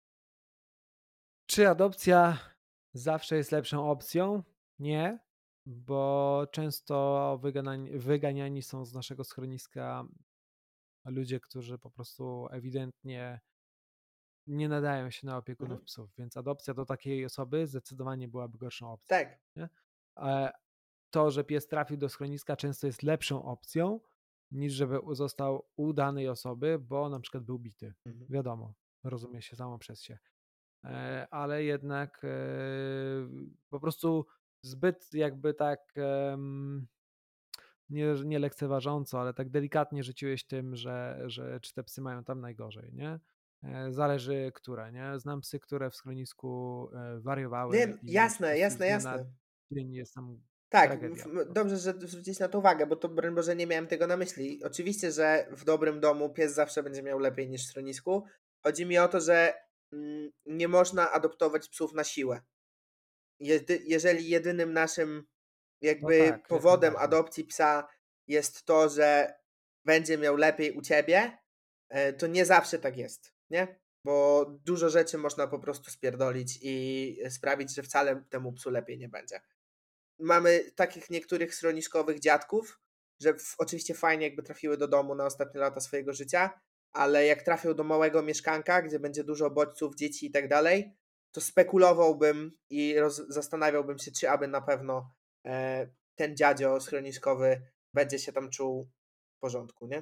czy adopcja zawsze jest lepszą opcją? Nie, bo często wyganani, wyganiani są z naszego schroniska ludzie, którzy po prostu ewidentnie nie nadają się na opiekunów Mhm. psów, więc adopcja do takiej osoby zdecydowanie byłaby gorszą opcją. Tak. Nie? E, To, że pies trafił do schroniska, często jest lepszą opcją, niż żeby u- został u danej osoby, bo na przykład był bity. Mhm. Wiadomo, rozumie się samo przez się. E, Ale jednak e, po prostu zbyt jakby tak em, nie, nie lekceważąco, ale tak delikatnie rzuciłeś tym, że, że czy te psy mają tam najgorzej, nie? E, Zależy które, nie? Znam psy, które w schronisku e, wariowały Nie, i po jasne, prostu z jasne, dnia na jasne. dzień jest tam Tak, tragedia po w- prostu. dobrze, że zwróciłeś na to uwagę, bo to broń Boże nie miałem tego na myśli. Oczywiście, że w dobrym domu pies zawsze będzie miał lepiej niż w schronisku. Chodzi mi o to, że mm, nie można adoptować psów na siłę. Jedy, jeżeli jedynym naszym No jakby tak, jak powodem najbardziej. adopcji psa jest to, że będzie miał lepiej u ciebie, e, to nie zawsze tak jest, nie? Bo dużo rzeczy można po prostu spierdolić i sprawić, że wcale temu psu lepiej nie będzie. Mamy takich niektórych schroniskowych dziadków, że w, oczywiście fajnie jakby trafiły do domu na ostatnie lata swojego życia, ale jak trafią do małego mieszkanka, gdzie będzie dużo bodźców, dzieci i tak dalej, to spekulowałbym i roz, zastanawiałbym się, czy aby na pewno e, ten dziadzio schroniskowy będzie się tam czuł w porządku, nie?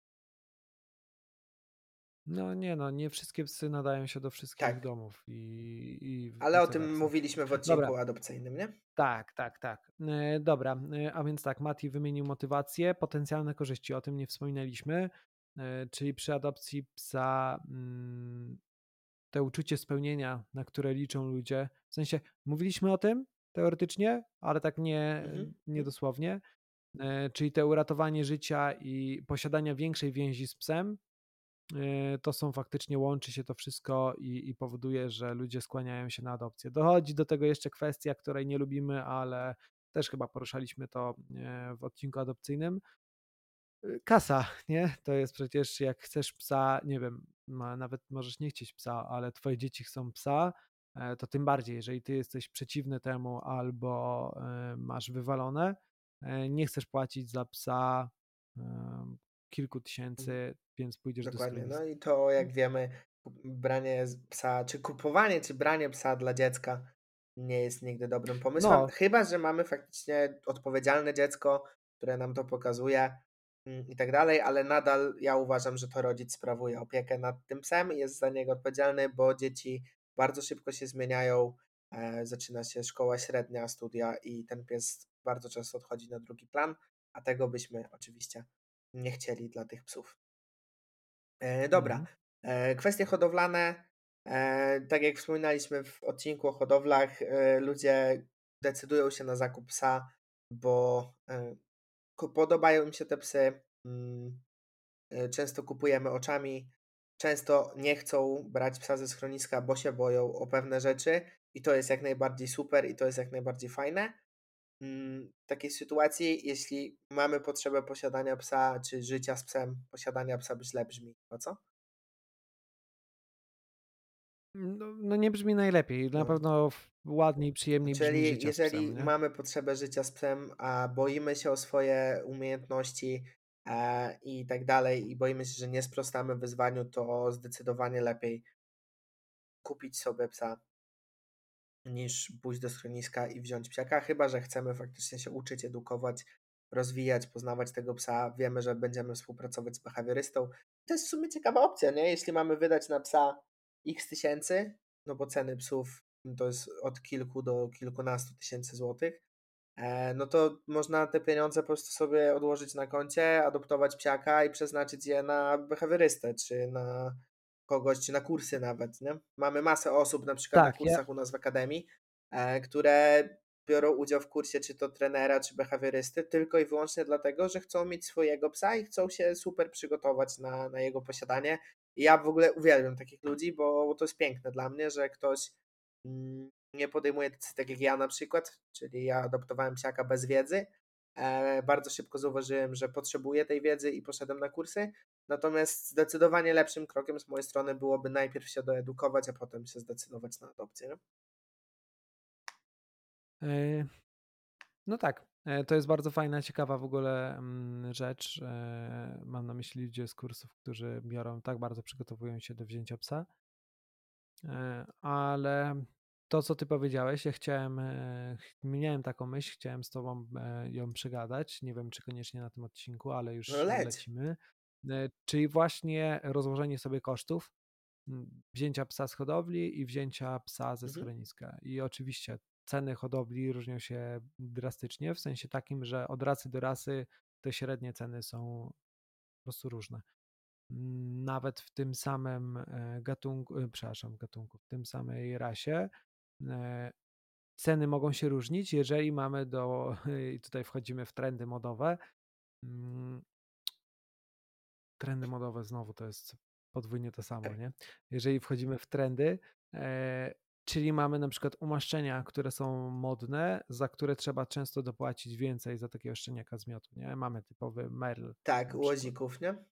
No nie no, nie wszystkie psy nadają się do wszystkich Tak, domów i, i ale o vice tym versa. mówiliśmy w Dobra, odcinku adopcyjnym, nie? tak, tak, tak. E, Dobra, e, a więc tak, Mati wymienił motywację, potencjalne korzyści, o tym nie wspominaliśmy, e, czyli przy adopcji psa mm, te uczucie spełnienia, na które liczą ludzie, w sensie mówiliśmy o tym teoretycznie, ale tak nie, Mhm. nie Mhm. dosłownie, e, czyli te uratowanie życia i posiadania większej więzi z psem, e, to są faktycznie, łączy się to wszystko i, i powoduje, że ludzie skłaniają się na adopcję. Dochodzi do tego jeszcze kwestia, której nie lubimy, ale też chyba poruszaliśmy to e, w odcinku adopcyjnym. Y, Kasa, nie? To jest przecież, jak chcesz psa, nie wiem, ma, nawet możesz nie chcieć psa, ale twoje dzieci chcą psa, e, to tym bardziej, jeżeli ty jesteś przeciwny temu albo e, masz wywalone, e, nie chcesz płacić za psa em, kilku Mhm. tysięcy, więc pójdziesz do Dokładnie. No schroniska. i to, jak wiemy, kup- branie z psa, czy kupowanie, czy branie psa dla dziecka nie jest nigdy dobrym pomysłem. No, Chyba że mamy faktycznie odpowiedzialne dziecko, które nam to pokazuje mm, i tak dalej, ale nadal ja uważam, że to rodzic sprawuje opiekę nad tym psem i jest za niego odpowiedzialny, bo dzieci bardzo szybko się zmieniają. E, zaczyna się szkoła średnia, studia i ten pies bardzo często odchodzi na drugi plan, a tego byśmy oczywiście nie chcieli dla tych psów. E, dobra. mhm. E, kwestie hodowlane. E, tak jak wspominaliśmy w odcinku o hodowlach, e, ludzie decydują się na zakup psa, bo e, ko- podobają im się te psy. Mm, e, często kupujemy oczami. Często nie chcą brać psa ze schroniska, bo się boją o pewne rzeczy i to jest jak najbardziej super i to jest jak najbardziej fajne. Mm, w takiej sytuacji, jeśli mamy potrzebę posiadania psa, czy życia z psem, posiadania psa źle brzmi. No co? No, no nie brzmi najlepiej. Na No. pewno w- ładniej, przyjemniej brzmi Czyli życia z psem, jeżeli nie? mamy potrzebę życia z psem, a boimy się o swoje umiejętności e, i tak dalej, i boimy się, że nie sprostamy wyzwaniu, to zdecydowanie lepiej kupić sobie psa niż pójść do schroniska i wziąć psiaka, chyba że chcemy faktycznie się uczyć, edukować, rozwijać, poznawać tego psa. Wiemy, że będziemy współpracować z behawiorystą. To jest w sumie ciekawa opcja, nie? Jeśli mamy wydać na psa x tysięcy, no bo ceny psów to jest od kilku do kilkunastu tysięcy złotych, e, no to można te pieniądze po prostu sobie odłożyć na koncie, adoptować psiaka i przeznaczyć je na behawiorystę, czy na kogoś, czy na kursy nawet, nie? Mamy masę osób na przykład na Tak, ja, kursach u nas w akademii, e, które biorą udział w kursie czy to trenera, czy behawiorysty tylko i wyłącznie dlatego, że chcą mieć swojego psa i chcą się super przygotować na, na jego posiadanie. I ja w ogóle uwielbiam takich ludzi, bo, bo to jest piękne dla mnie, że ktoś mm, nie podejmuje decyzji tak jak ja na przykład, czyli ja adoptowałem psiaka bez wiedzy. E, bardzo szybko zauważyłem, że potrzebuję tej wiedzy i poszedłem na kursy. Natomiast zdecydowanie lepszym krokiem z mojej strony byłoby najpierw się doedukować, a potem się zdecydować na adopcję. Nie? e, no tak, e, to jest bardzo fajna, ciekawa w ogóle mm, rzecz. E, Mam na myśli ludzie z kursów, którzy biorą, tak bardzo przygotowują się do wzięcia psa. E, Ale to, co ty powiedziałeś, ja chciałem, e, ch- miałem taką myśl, chciałem z tobą e, ją przegadać. Nie wiem, czy koniecznie na tym odcinku, ale No już leć. lecimy. E, Czyli właśnie rozłożenie sobie kosztów mm, wzięcia psa z hodowli i wzięcia psa ze Mhm. schroniska. I oczywiście ceny hodowli różnią się drastycznie, w sensie takim, że od rasy do rasy te średnie ceny są po prostu różne. Nawet w tym samym e, gatunku, e, przepraszam, gatunku, w tym samej rasie e, ceny mogą się różnić, jeżeli mamy do, i tutaj wchodzimy w trendy modowe. Mm, Trendy modowe znowu to jest podwójnie to samo, nie? Jeżeli wchodzimy w trendy, e, czyli mamy na przykład umaszczenia, które są modne, za które trzeba często dopłacić więcej za takiego szczeniaka z miotu, nie? Mamy typowy Merl Tak, na u przykład. łozików, nie?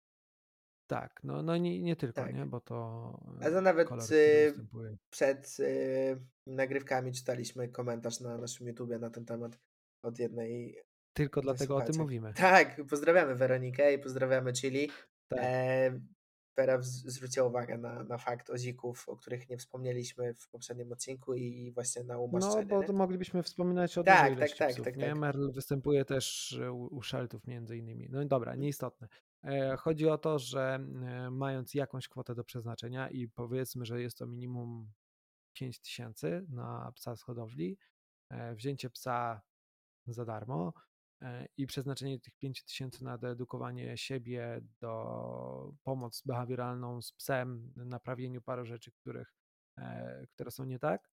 Tak, no, no nie, nie tylko, Tak. nie? Bo to A to e, nawet kolor, który y, występuje. przed y, nagrywkami czytaliśmy komentarz na naszym YouTubie na ten temat od jednej, Tylko jednej dlatego o tym słuchaczek. mówimy. Tak, pozdrawiamy Weronikę i pozdrawiamy Chili. Tak. E, Wera wz- zwróciła uwagę na, na fakt ozików, o których nie wspomnieliśmy w poprzednim odcinku i właśnie na No, umaszczenie, bo nie? to moglibyśmy wspominać o dużej Tak, tak, ilości tak, psów, tak, nie? tak. Merl występuje też u, u szeltów między innymi. No i dobra, Mhm. nieistotne. E, Chodzi o to, że e, mając jakąś kwotę do przeznaczenia i powiedzmy, że jest to minimum pięć tysięcy na psa z hodowli, e, wzięcie psa za darmo e, i przeznaczenie tych pięć tysięcy na doedukowanie siebie, do pomoc behawioralną z psem, naprawieniu paru rzeczy, których, e, które są nie tak,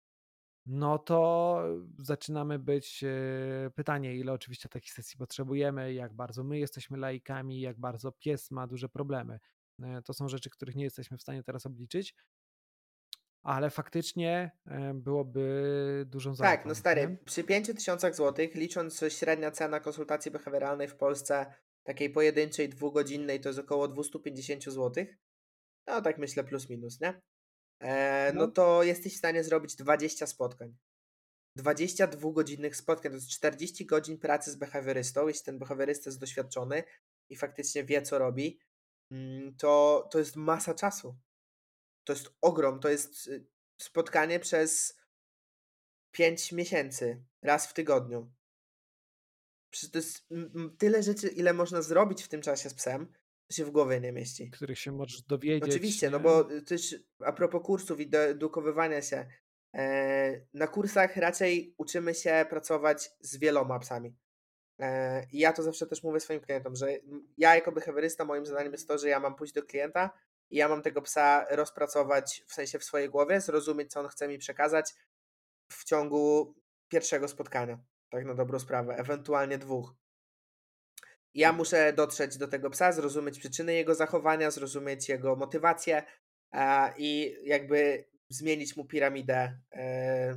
no to zaczynamy być e, pytanie, ile oczywiście takich sesji potrzebujemy, jak bardzo my jesteśmy laikami, jak bardzo pies ma duże problemy. E, To są rzeczy, których nie jesteśmy w stanie teraz obliczyć, ale faktycznie e, byłoby dużą Tak, no załatą, nie? stary, przy pięciu tysiącach złotych, licząc, że średnia cena konsultacji behawioralnej w Polsce, takiej pojedynczej, dwugodzinnej, to jest około dwieście pięćdziesiąt złotych, no tak myślę plus minus, nie? E, no No, to jesteś w stanie zrobić dwadzieścia spotkań. dwadzieścia dwugodzinnych spotkań, to jest czterdzieści godzin pracy z behawiorystą, jeśli ten behawiorysta jest doświadczony i faktycznie wie, co robi, mm, to, to jest masa czasu. To jest ogrom, to jest y, spotkanie przez pięć miesięcy, raz w tygodniu. Przecież to jest m, m, tyle rzeczy, ile można zrobić w tym czasie z psem, to się w głowie nie mieści. których się możesz dowiedzieć, Oczywiście, no nie? bo y, też a propos kursów i doedukowywania się, e, na kursach raczej uczymy się pracować z wieloma psami. E, I ja to zawsze też mówię swoim klientom, że m, ja jako behawiorysta moim zadaniem jest to, że ja mam pójść do klienta i ja mam tego psa rozpracować w sensie w swojej głowie, zrozumieć, co on chce mi przekazać w ciągu pierwszego spotkania, tak na dobrą sprawę, ewentualnie dwóch. Ja muszę dotrzeć do tego psa, zrozumieć przyczyny jego zachowania, zrozumieć jego motywację e, i jakby zmienić mu piramidę e,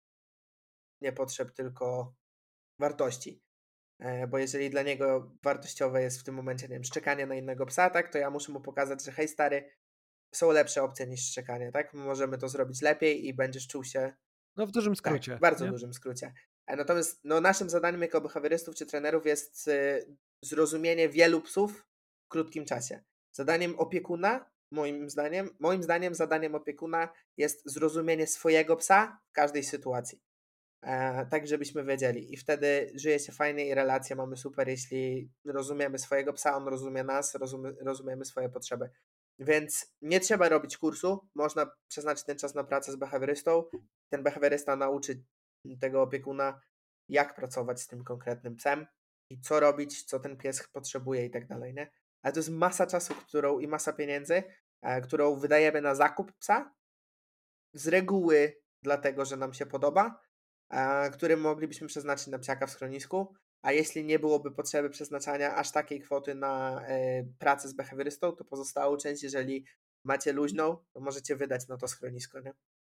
nie potrzeb, tylko wartości. E, bo jeżeli dla niego wartościowe jest w tym momencie, nie wiem, szczekanie na innego psa, tak, to ja muszę mu pokazać, że hej stary, są lepsze opcje niż szczekanie, tak? Możemy to zrobić lepiej i będziesz czuł się No w dużym tak, w skrócie, bardzo nie? dużym skrócie. E, Natomiast no, naszym zadaniem jako behawiorystów czy trenerów jest y, zrozumienie wielu psów w krótkim czasie. Zadaniem opiekuna, moim zdaniem, moim zdaniem zadaniem opiekuna jest zrozumienie swojego psa w każdej sytuacji. E, tak, żebyśmy wiedzieli. I wtedy żyje się fajnie i relacje mamy super, jeśli rozumiemy swojego psa, on rozumie nas, rozumie, rozumiemy swoje potrzeby. Więc nie trzeba robić kursu, można przeznaczyć ten czas na pracę z behawiorystą. Ten behawiorysta nauczy tego opiekuna, jak pracować z tym konkretnym psem i co robić, co ten pies potrzebuje i tak dalej, nie? Ale to jest masa czasu, którą i masa pieniędzy, e, którą wydajemy na zakup psa, z reguły dlatego, że nam się podoba, a, który moglibyśmy przeznaczyć na psiaka w schronisku, a jeśli nie byłoby potrzeby przeznaczania aż takiej kwoty na e, pracę z behawiorystą, to pozostałą część, jeżeli macie luźną, to możecie wydać na to schronisko, nie?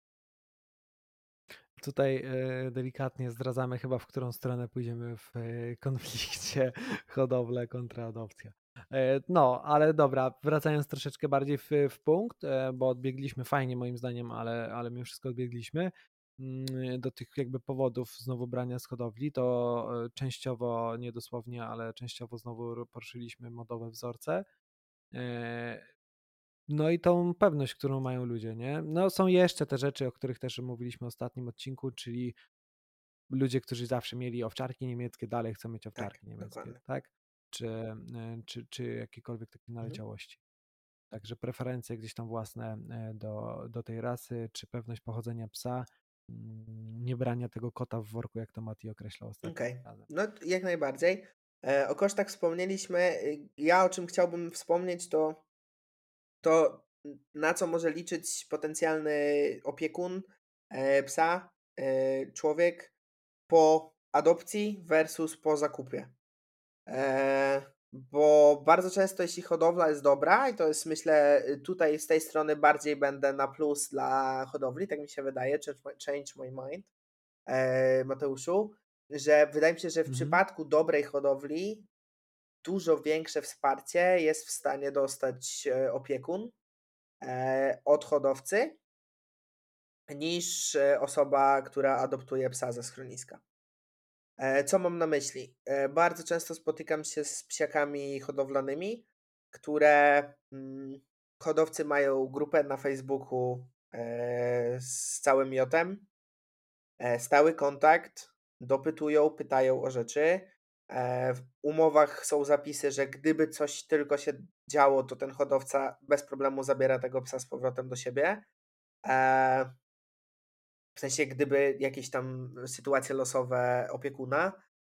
Tutaj e, delikatnie zdradzamy chyba, w którą stronę pójdziemy w e, konflikcie hodowla kontra adopcja. E, No, ale dobra, wracając troszeczkę bardziej w, w punkt, e, bo odbiegliśmy fajnie moim zdaniem, ale, ale mimo wszystko odbiegliśmy mm, do tych jakby powodów znowu brania z hodowli, to e, częściowo, nie dosłownie, ale częściowo znowu poruszyliśmy modowe wzorce. E, No i tą pewność, którą mają ludzie, nie? No są jeszcze te rzeczy, o których też mówiliśmy w ostatnim odcinku, czyli ludzie, którzy zawsze mieli owczarki niemieckie, dalej chcą mieć Tak, owczarki niemieckie, dokładnie. tak? Czy, e, czy, czy jakiekolwiek takie Mhm. naleciałości. Także preferencje gdzieś tam własne e, do, do tej rasy, czy pewność pochodzenia psa. mm, nie brania tego kota w worku, jak to Mati określał ostatnim Okej, razem. no t- jak najbardziej. E, o kosztach wspomnieliśmy. Y, Ja o czym chciałbym wspomnieć, to to n- na co może liczyć potencjalny opiekun e, psa, e, człowiek po adopcji versus po zakupie. E, bo bardzo często, jeśli hodowla jest dobra, i to jest myślę, y, tutaj z tej strony bardziej będę na plus dla hodowli, tak mi się wydaje, change my, change my mind, e, Mateuszu, że wydaje mi się, że w Mhm. przypadku dobrej hodowli dużo większe wsparcie jest w stanie dostać e, opiekun e, od hodowcy niż e, osoba, która adoptuje psa ze schroniska. E, Co mam na myśli? E, Bardzo często spotykam się z psiakami hodowlanymi, które mm, hodowcy mają grupę na Facebooku e, z całym jotem, e, stały kontakt, dopytują, pytają o rzeczy. E, W umowach są zapisy, że gdyby coś tylko się działo, to ten hodowca bez problemu zabiera tego psa z powrotem do siebie. E, W sensie, gdyby jakieś tam sytuacje losowe opiekuna.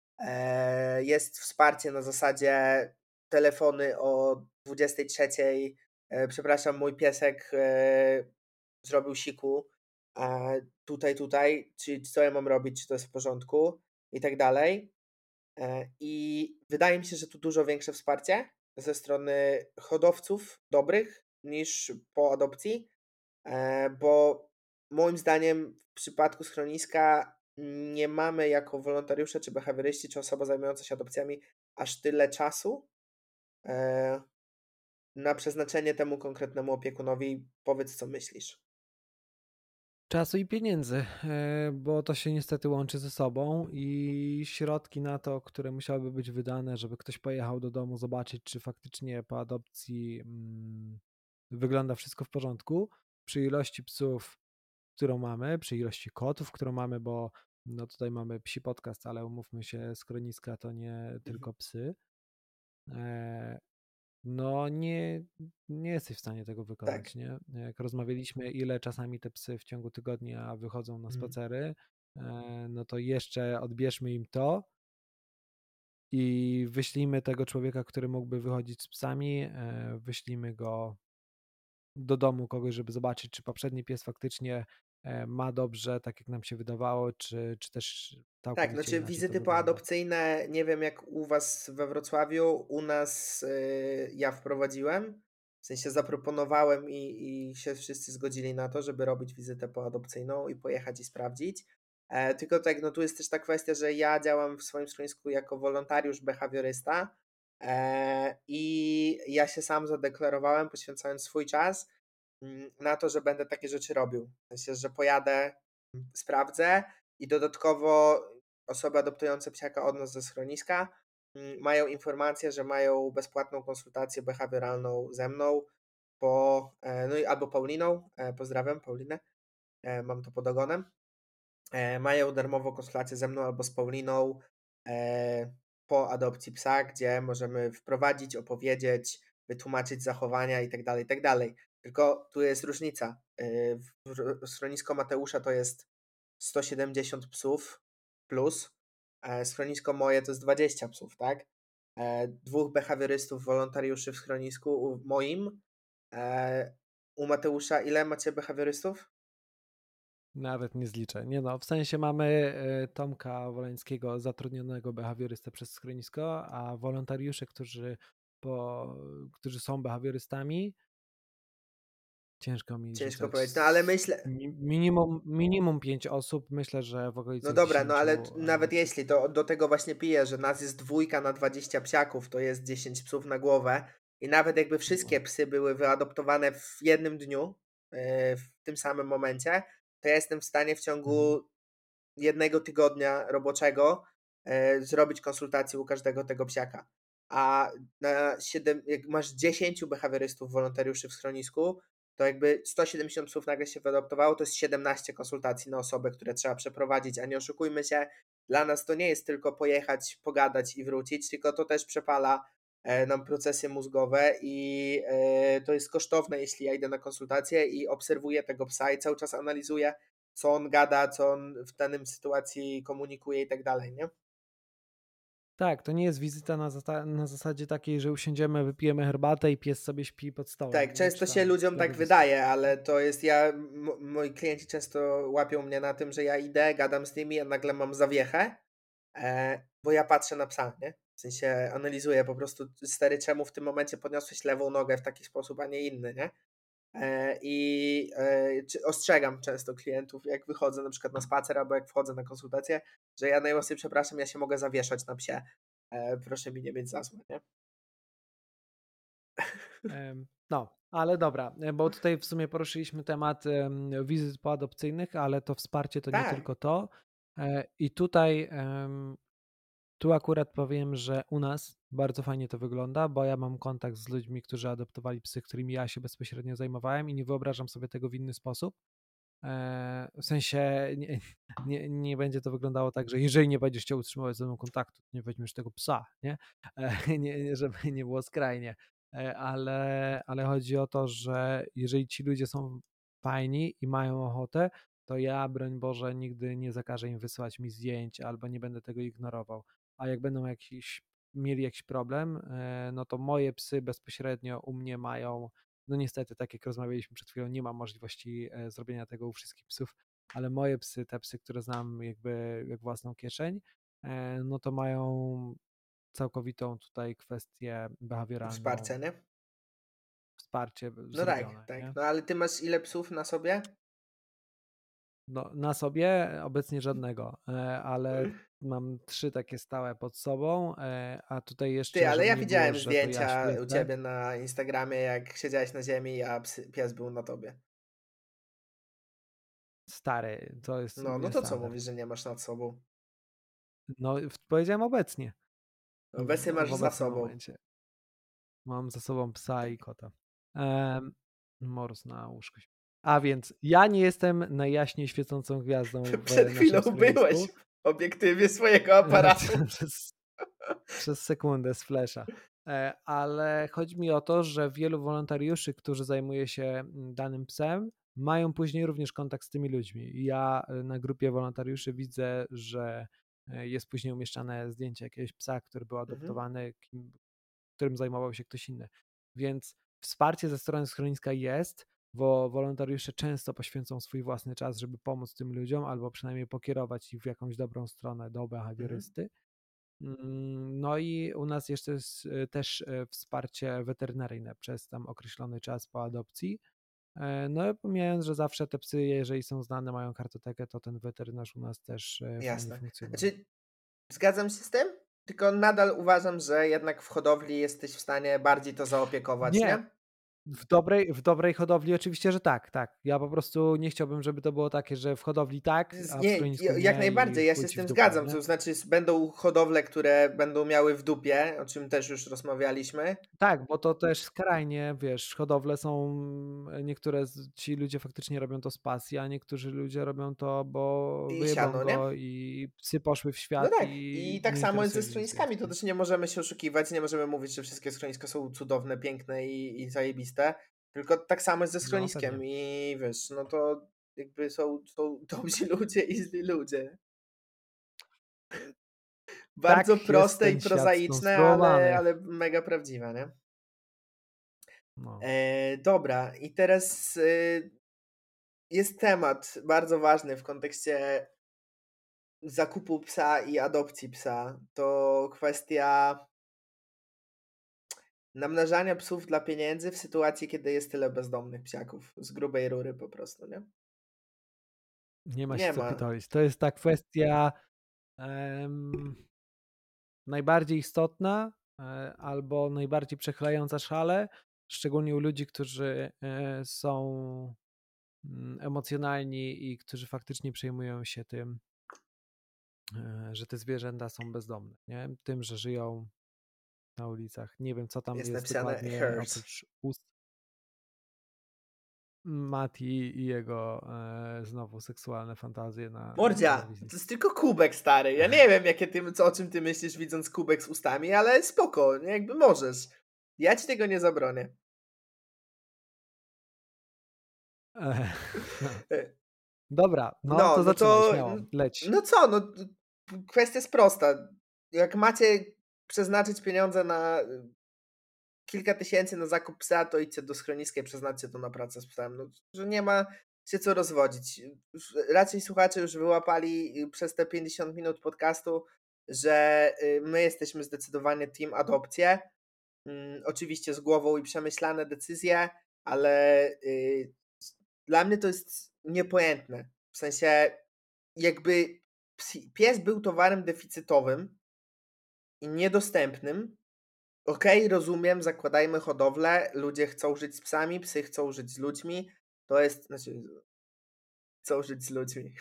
E, Jest wsparcie na zasadzie telefony o dwudziestej trzeciej. e, Przepraszam, mój piesek e, zrobił siku. e, Tutaj, tutaj. Czy co ja mam robić? Czy to jest w porządku? I tak dalej. E, I wydaje mi się, że tu dużo większe wsparcie ze strony hodowców dobrych niż po adopcji. E, bo moim zdaniem w przypadku schroniska nie mamy jako wolontariusze, czy behawioryści, czy osoba zajmująca się adopcjami aż tyle czasu e, na przeznaczenie temu konkretnemu opiekunowi. Powiedz, co myślisz. Czasu i pieniędzy, e, bo to się niestety łączy ze sobą i środki na to, które musiałyby być wydane, żeby ktoś pojechał do domu zobaczyć, czy faktycznie po adopcji mm, wygląda wszystko w porządku. Przy ilości psów, którą mamy, przy ilości kotów, którą mamy, bo no tutaj mamy psi podcast, ale umówmy się, schroniska to nie Mhm. tylko psy. E, no nie, nie jesteś w stanie tego Tak. wykonać, nie? Jak rozmawialiśmy, ile czasami te psy w ciągu tygodnia wychodzą na Mhm. spacery, e, no to jeszcze odbierzmy im to i wyślijmy tego człowieka, który mógłby wychodzić z psami, e, wyślijmy go do domu kogoś, żeby zobaczyć, czy poprzedni pies faktycznie e, ma dobrze, tak jak nam się wydawało, czy, czy też Tak, całkowicie znaczy inaczej to wizyty wygląda. poadopcyjne, nie wiem jak u Was we Wrocławiu, u nas y, ja wprowadziłem, w sensie zaproponowałem i, i się wszyscy zgodzili na to, żeby robić wizytę poadopcyjną i pojechać i sprawdzić. E, tylko tak, no tu jest też ta kwestia, że ja działam w swoim schronisku jako wolontariusz behawiorysta e, i ja się sam zadeklarowałem, poświęcając swój czas mm, na to, że będę takie rzeczy robił. W sensie, że pojadę, mm, sprawdzę i dodatkowo osoby adoptujące psiaka od nas ze schroniska mm, mają informację, że mają bezpłatną konsultację behawioralną ze mną, po, e, no i albo Pauliną, e, pozdrawiam Paulinę, e, mam to pod ogonem, e, mają darmową konsultację ze mną albo z Pauliną e, po adopcji psa, gdzie możemy wprowadzić, opowiedzieć, wytłumaczyć zachowania itd., itd. Tylko tu jest różnica. E, w- w- Schronisko Mateusza to jest sto siedemdziesiąt psów plus, e, schronisko moje to jest dwadzieścia psów, tak? E, Dwóch behawiorystów, wolontariuszy w schronisku u- moim. E, U Mateusza ile macie behawiorystów? Nawet nie zliczę. Nie no, w sensie mamy e, Tomka Woleńskiego, zatrudnionego behawiorystę przez schronisko, a wolontariusze, którzy, po, którzy są behawiorystami, ciężko mi Ciężko rzucać. powiedzieć, no ale z- myślę, mi- Minimum, minimum pięć osób, myślę, że w no okolicach dobra, no ale dziesięciu. t- e, nawet jeśli, to do tego właśnie piję, że nas jest dwójka na dwadzieścia psiaków, to jest dziesięć psów na głowę i nawet jakby No. wszystkie psy były wyadoptowane w jednym dniu, e, w tym samym momencie, to ja jestem w stanie w Mhm. ciągu jednego tygodnia roboczego e, zrobić konsultację u każdego tego psiaka. A na siedem, jak masz dziesięciu behawiorystów, wolontariuszy w schronisku, to jakby sto siedemdziesiąt psów nagle się wyadoptowało, to jest siedemnaście konsultacji na osobę, które trzeba przeprowadzić, a nie oszukujmy się, dla nas to nie jest tylko pojechać, pogadać i wrócić, tylko to też przepala e, nam procesy mózgowe i e, to jest kosztowne, jeśli ja idę na konsultację i obserwuję tego psa i cały czas analizuję, co on gada, co on w danym sytuacji komunikuje i tak dalej, nie? Tak, to nie jest wizyta na, zata- na zasadzie takiej, że usiądziemy, wypijemy herbatę i pies sobie śpi pod stołem, Tak, nie? często Czy się tam ludziom tak rowerzystą. wydaje, ale to jest ja, m moi klienci często łapią mnie na tym, że ja idę, gadam z nimi, a nagle mam zawiechę, e, bo ja patrzę na psa, nie? W sensie analizuję po prostu: „Stary, czemu w tym momencie podniosłeś lewą nogę w taki sposób, a nie inny", nie? E, i, e, czy ostrzegam często klientów, jak wychodzę na przykład na spacer albo jak wchodzę na konsultację, że ja najmocniej przepraszam, ja się mogę zawieszać na psie. E, proszę mi nie mieć za złe, nie? Em, No, ale dobra, e, bo tutaj w sumie poruszyliśmy temat em, wizyt poadopcyjnych, ale to wsparcie to nie Tak. tylko to. E, I tutaj em, tu akurat powiem, że u nas bardzo fajnie to wygląda, bo ja mam kontakt z ludźmi, którzy adoptowali psy, którymi ja się bezpośrednio zajmowałem i nie wyobrażam sobie tego w inny sposób. E, W sensie nie, nie, nie będzie to wyglądało tak, że jeżeli nie będziesz chciał utrzymywać ze mną kontaktu, to nie weźmiesz tego psa, nie? E, Nie, nie, żeby nie było skrajnie. E, Ale, ale chodzi o to, że jeżeli ci ludzie są fajni i mają ochotę, to ja, broń Boże, nigdy nie zakażę im wysyłać mi zdjęć albo nie będę tego ignorował. A jak będą jakiś, mieli jakiś problem, e, no to moje psy bezpośrednio u mnie mają, no niestety, tak jak rozmawialiśmy przed chwilą, nie ma możliwości e, zrobienia tego u wszystkich psów, ale moje psy, te psy, które znam jakby jak własną kieszeń, e, no to mają całkowitą tutaj kwestię behawioralną, Wsparcie, nie? wsparcie No tak, zrobione, tak. nie? No ale ty masz ile psów na sobie? No, na sobie obecnie żadnego, e, ale mam trzy takie stałe pod sobą, e, a tutaj Ty, jeszcze, ale żeby ja nie było, widziałem że to ja zdjęcia u świecę, ciebie na Instagramie, jak siedziałeś na ziemi, a psy, pies był na tobie. stary, to jest u No, no mnie to co standard. mówisz, że nie masz nad sobą? No, w- powiedziałem obecnie, Obecnie w, w masz za obecnym sobą. momencie. Mam ze sobą psa i kota. Em, Morus na łóżku. śpi. A więc ja nie jestem najjaśniej świecącą gwiazdą Przed w chwilą naszym byłeś schronisku. w obiektywie swojego E, aparatu. Przez, przez sekundę z flesza. E, Ale chodzi mi o to, że wielu wolontariuszy, którzy zajmuje się mm, danym psem, mają później również kontakt z tymi ludźmi. I ja e, na grupie wolontariuszy widzę, że e, jest później umieszczane zdjęcie jakiegoś psa, który był Mhm. adoptowany, kim, którym zajmował się ktoś inny. Więc wsparcie ze strony schroniska jest, bo wolontariusze często poświęcą swój własny czas, żeby pomóc tym ludziom, albo przynajmniej pokierować ich w jakąś dobrą stronę do Mhm. behawiorysty. Mm, No i u nas jeszcze jest e, też e, wsparcie weterynaryjne przez tam określony czas po adopcji. E, No i pomijając, że zawsze te psy, jeżeli są znane, mają kartotekę, to ten weterynarz u nas też e, fajnie Jasne. funkcjonuje. Znaczy, zgadzam się z tym, tylko nadal uważam, że jednak w hodowli jesteś w stanie bardziej to zaopiekować, Nie, nie? w dobrej, w dobrej hodowli oczywiście, że tak, tak. Ja po prostu nie chciałbym, żeby to było takie, że w hodowli tak, Z a w nie, schronisku ja jak nie i najbardziej, ja chuj się z ci w tym dupę, zgadzam. nie? To znaczy, s będą hodowle, które będą miały w dupie, o czym też już rozmawialiśmy. Tak, bo to też skrajnie, wiesz, hodowle są, niektóre z, ci ludzie faktycznie robią to z pasji, a niektórzy ludzie robią to, bo I wyjebą siano, nie? go i psy poszły w No świat tak. i I tak nie samo jest ze interesuje ich schroniskami. To zwierzę. też nie możemy się oszukiwać, nie możemy mówić, że wszystkie schroniska są cudowne, piękne i, i zajebiste. Tylko tak samo jest ze No pewnie. schroniskiem. I wiesz, no to jakby są, są dobrzy ludzie i źli ludzie. Bardzo Tak jest proste i ten świat prozaiczne, ale, skonstruowany. ale mega prawdziwe, nie? No. E, dobra, i teraz y, jest temat bardzo ważny w kontekście zakupu psa i adopcji psa. To kwestia namnażania psów dla pieniędzy w sytuacji, kiedy jest tyle bezdomnych psiaków. Z grubej rury po prostu, nie? Nie ma się Nie co ma. pitolić. To jest ta kwestia em, najbardziej istotna e, albo najbardziej przechylająca szale, szczególnie u ludzi, którzy e, są mm, emocjonalni i którzy faktycznie przejmują się tym, e, że te zwierzęta są bezdomne, nie? Tym, że żyją na ulicach. Nie wiem, co tam Jest jest napisane dokładnie hers. oprócz ust Mati i jego e, znowu seksualne fantazje na, na Mordzia, telewizji. to jest tylko kubek stary. Ja nie wiem, jakie ty, co, o czym ty myślisz, widząc kubek z ustami, ale spoko, nie? Jakby możesz. Ja ci tego nie zabronię. E, no. E, Dobra, no No, to no zaczynaj, to śmiało, n leć. no co, no t kwestia jest prosta. Jak macie przeznaczyć pieniądze na y, kilka tysięcy na zakup psa, to idźcie do schroniska i przeznaczcie to na pracę z psem. No, że nie ma się co rozwodzić. Już raczej słuchacze już wyłapali y, przez te pięćdziesiąt minut podcastu, że y, my jesteśmy zdecydowanie team adopcje. Mm, oczywiście z głową i przemyślane decyzje, ale y, dla mnie to jest niepojętne. W sensie jakby psi pies był towarem deficytowym i niedostępnym. Okej, rozumiem, zakładajmy hodowlę, ludzie chcą żyć z psami, psy chcą żyć z ludźmi. To jest znaczy chcą żyć z ludźmi.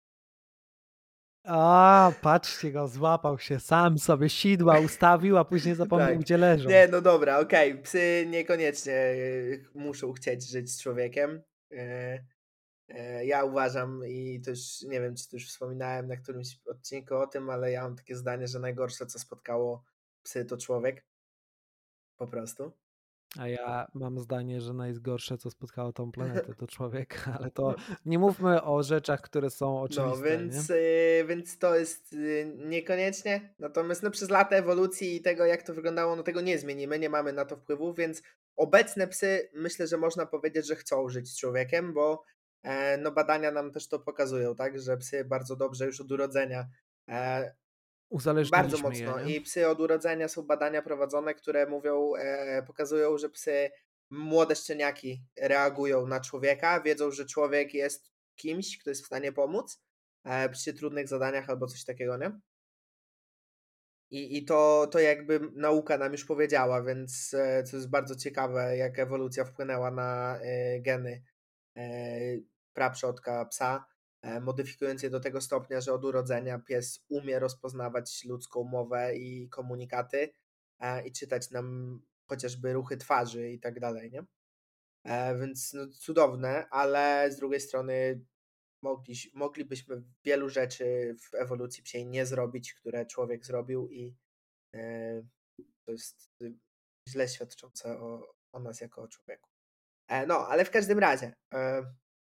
A, patrzcie go, złapał się, sam sobie sidła ustawił, a później zapomniał, Tak. gdzie leżą. Nie, no dobra, okej, psy niekoniecznie, y, muszą chcieć żyć z człowiekiem. E, e, ja uważam i to już nie wiem, czy to już wspominałem na którymś odcinku o tym, ale ja mam takie zdanie, że najgorsze, co spotkało psy, to człowiek. Po prostu. A ja mam zdanie, że najgorsze, co spotkało tą planetę, to człowiek, ale to nie mówmy o rzeczach, które są No, oczywiste, nie? więc, y, więc to jest y, niekoniecznie. Natomiast no, przez lata ewolucji i tego, jak to wyglądało, no tego nie zmienimy, nie mamy na to wpływu, więc obecne psy myślę, że można powiedzieć, że chcą żyć z człowiekiem, bo e, no, badania nam też to pokazują, tak, że psy bardzo dobrze już od urodzenia, e, bardzo Uzależniliśmy je, mocno nie? i psy od urodzenia są badania prowadzone, które mówią, e, pokazują, że psy, młode szczeniaki reagują na człowieka, wiedzą, że człowiek jest kimś, kto jest w stanie pomóc e, przy trudnych zadaniach albo coś takiego, nie? I, i to, to jakby nauka nam już powiedziała, więc e, co jest bardzo ciekawe, jak ewolucja wpłynęła na e, geny e, praprzodka psa, e, modyfikując je do tego stopnia, że od urodzenia pies umie rozpoznawać ludzką mowę i komunikaty e, i czytać nam chociażby ruchy twarzy i tak dalej, nie? E, więc no, cudowne, ale z drugiej strony mogliś, moglibyśmy wielu rzeczy w ewolucji psiej nie zrobić, które człowiek zrobił i e, to jest y, źle świadczące o, o nas jako o człowieku. E, no, ale w każdym razie, e,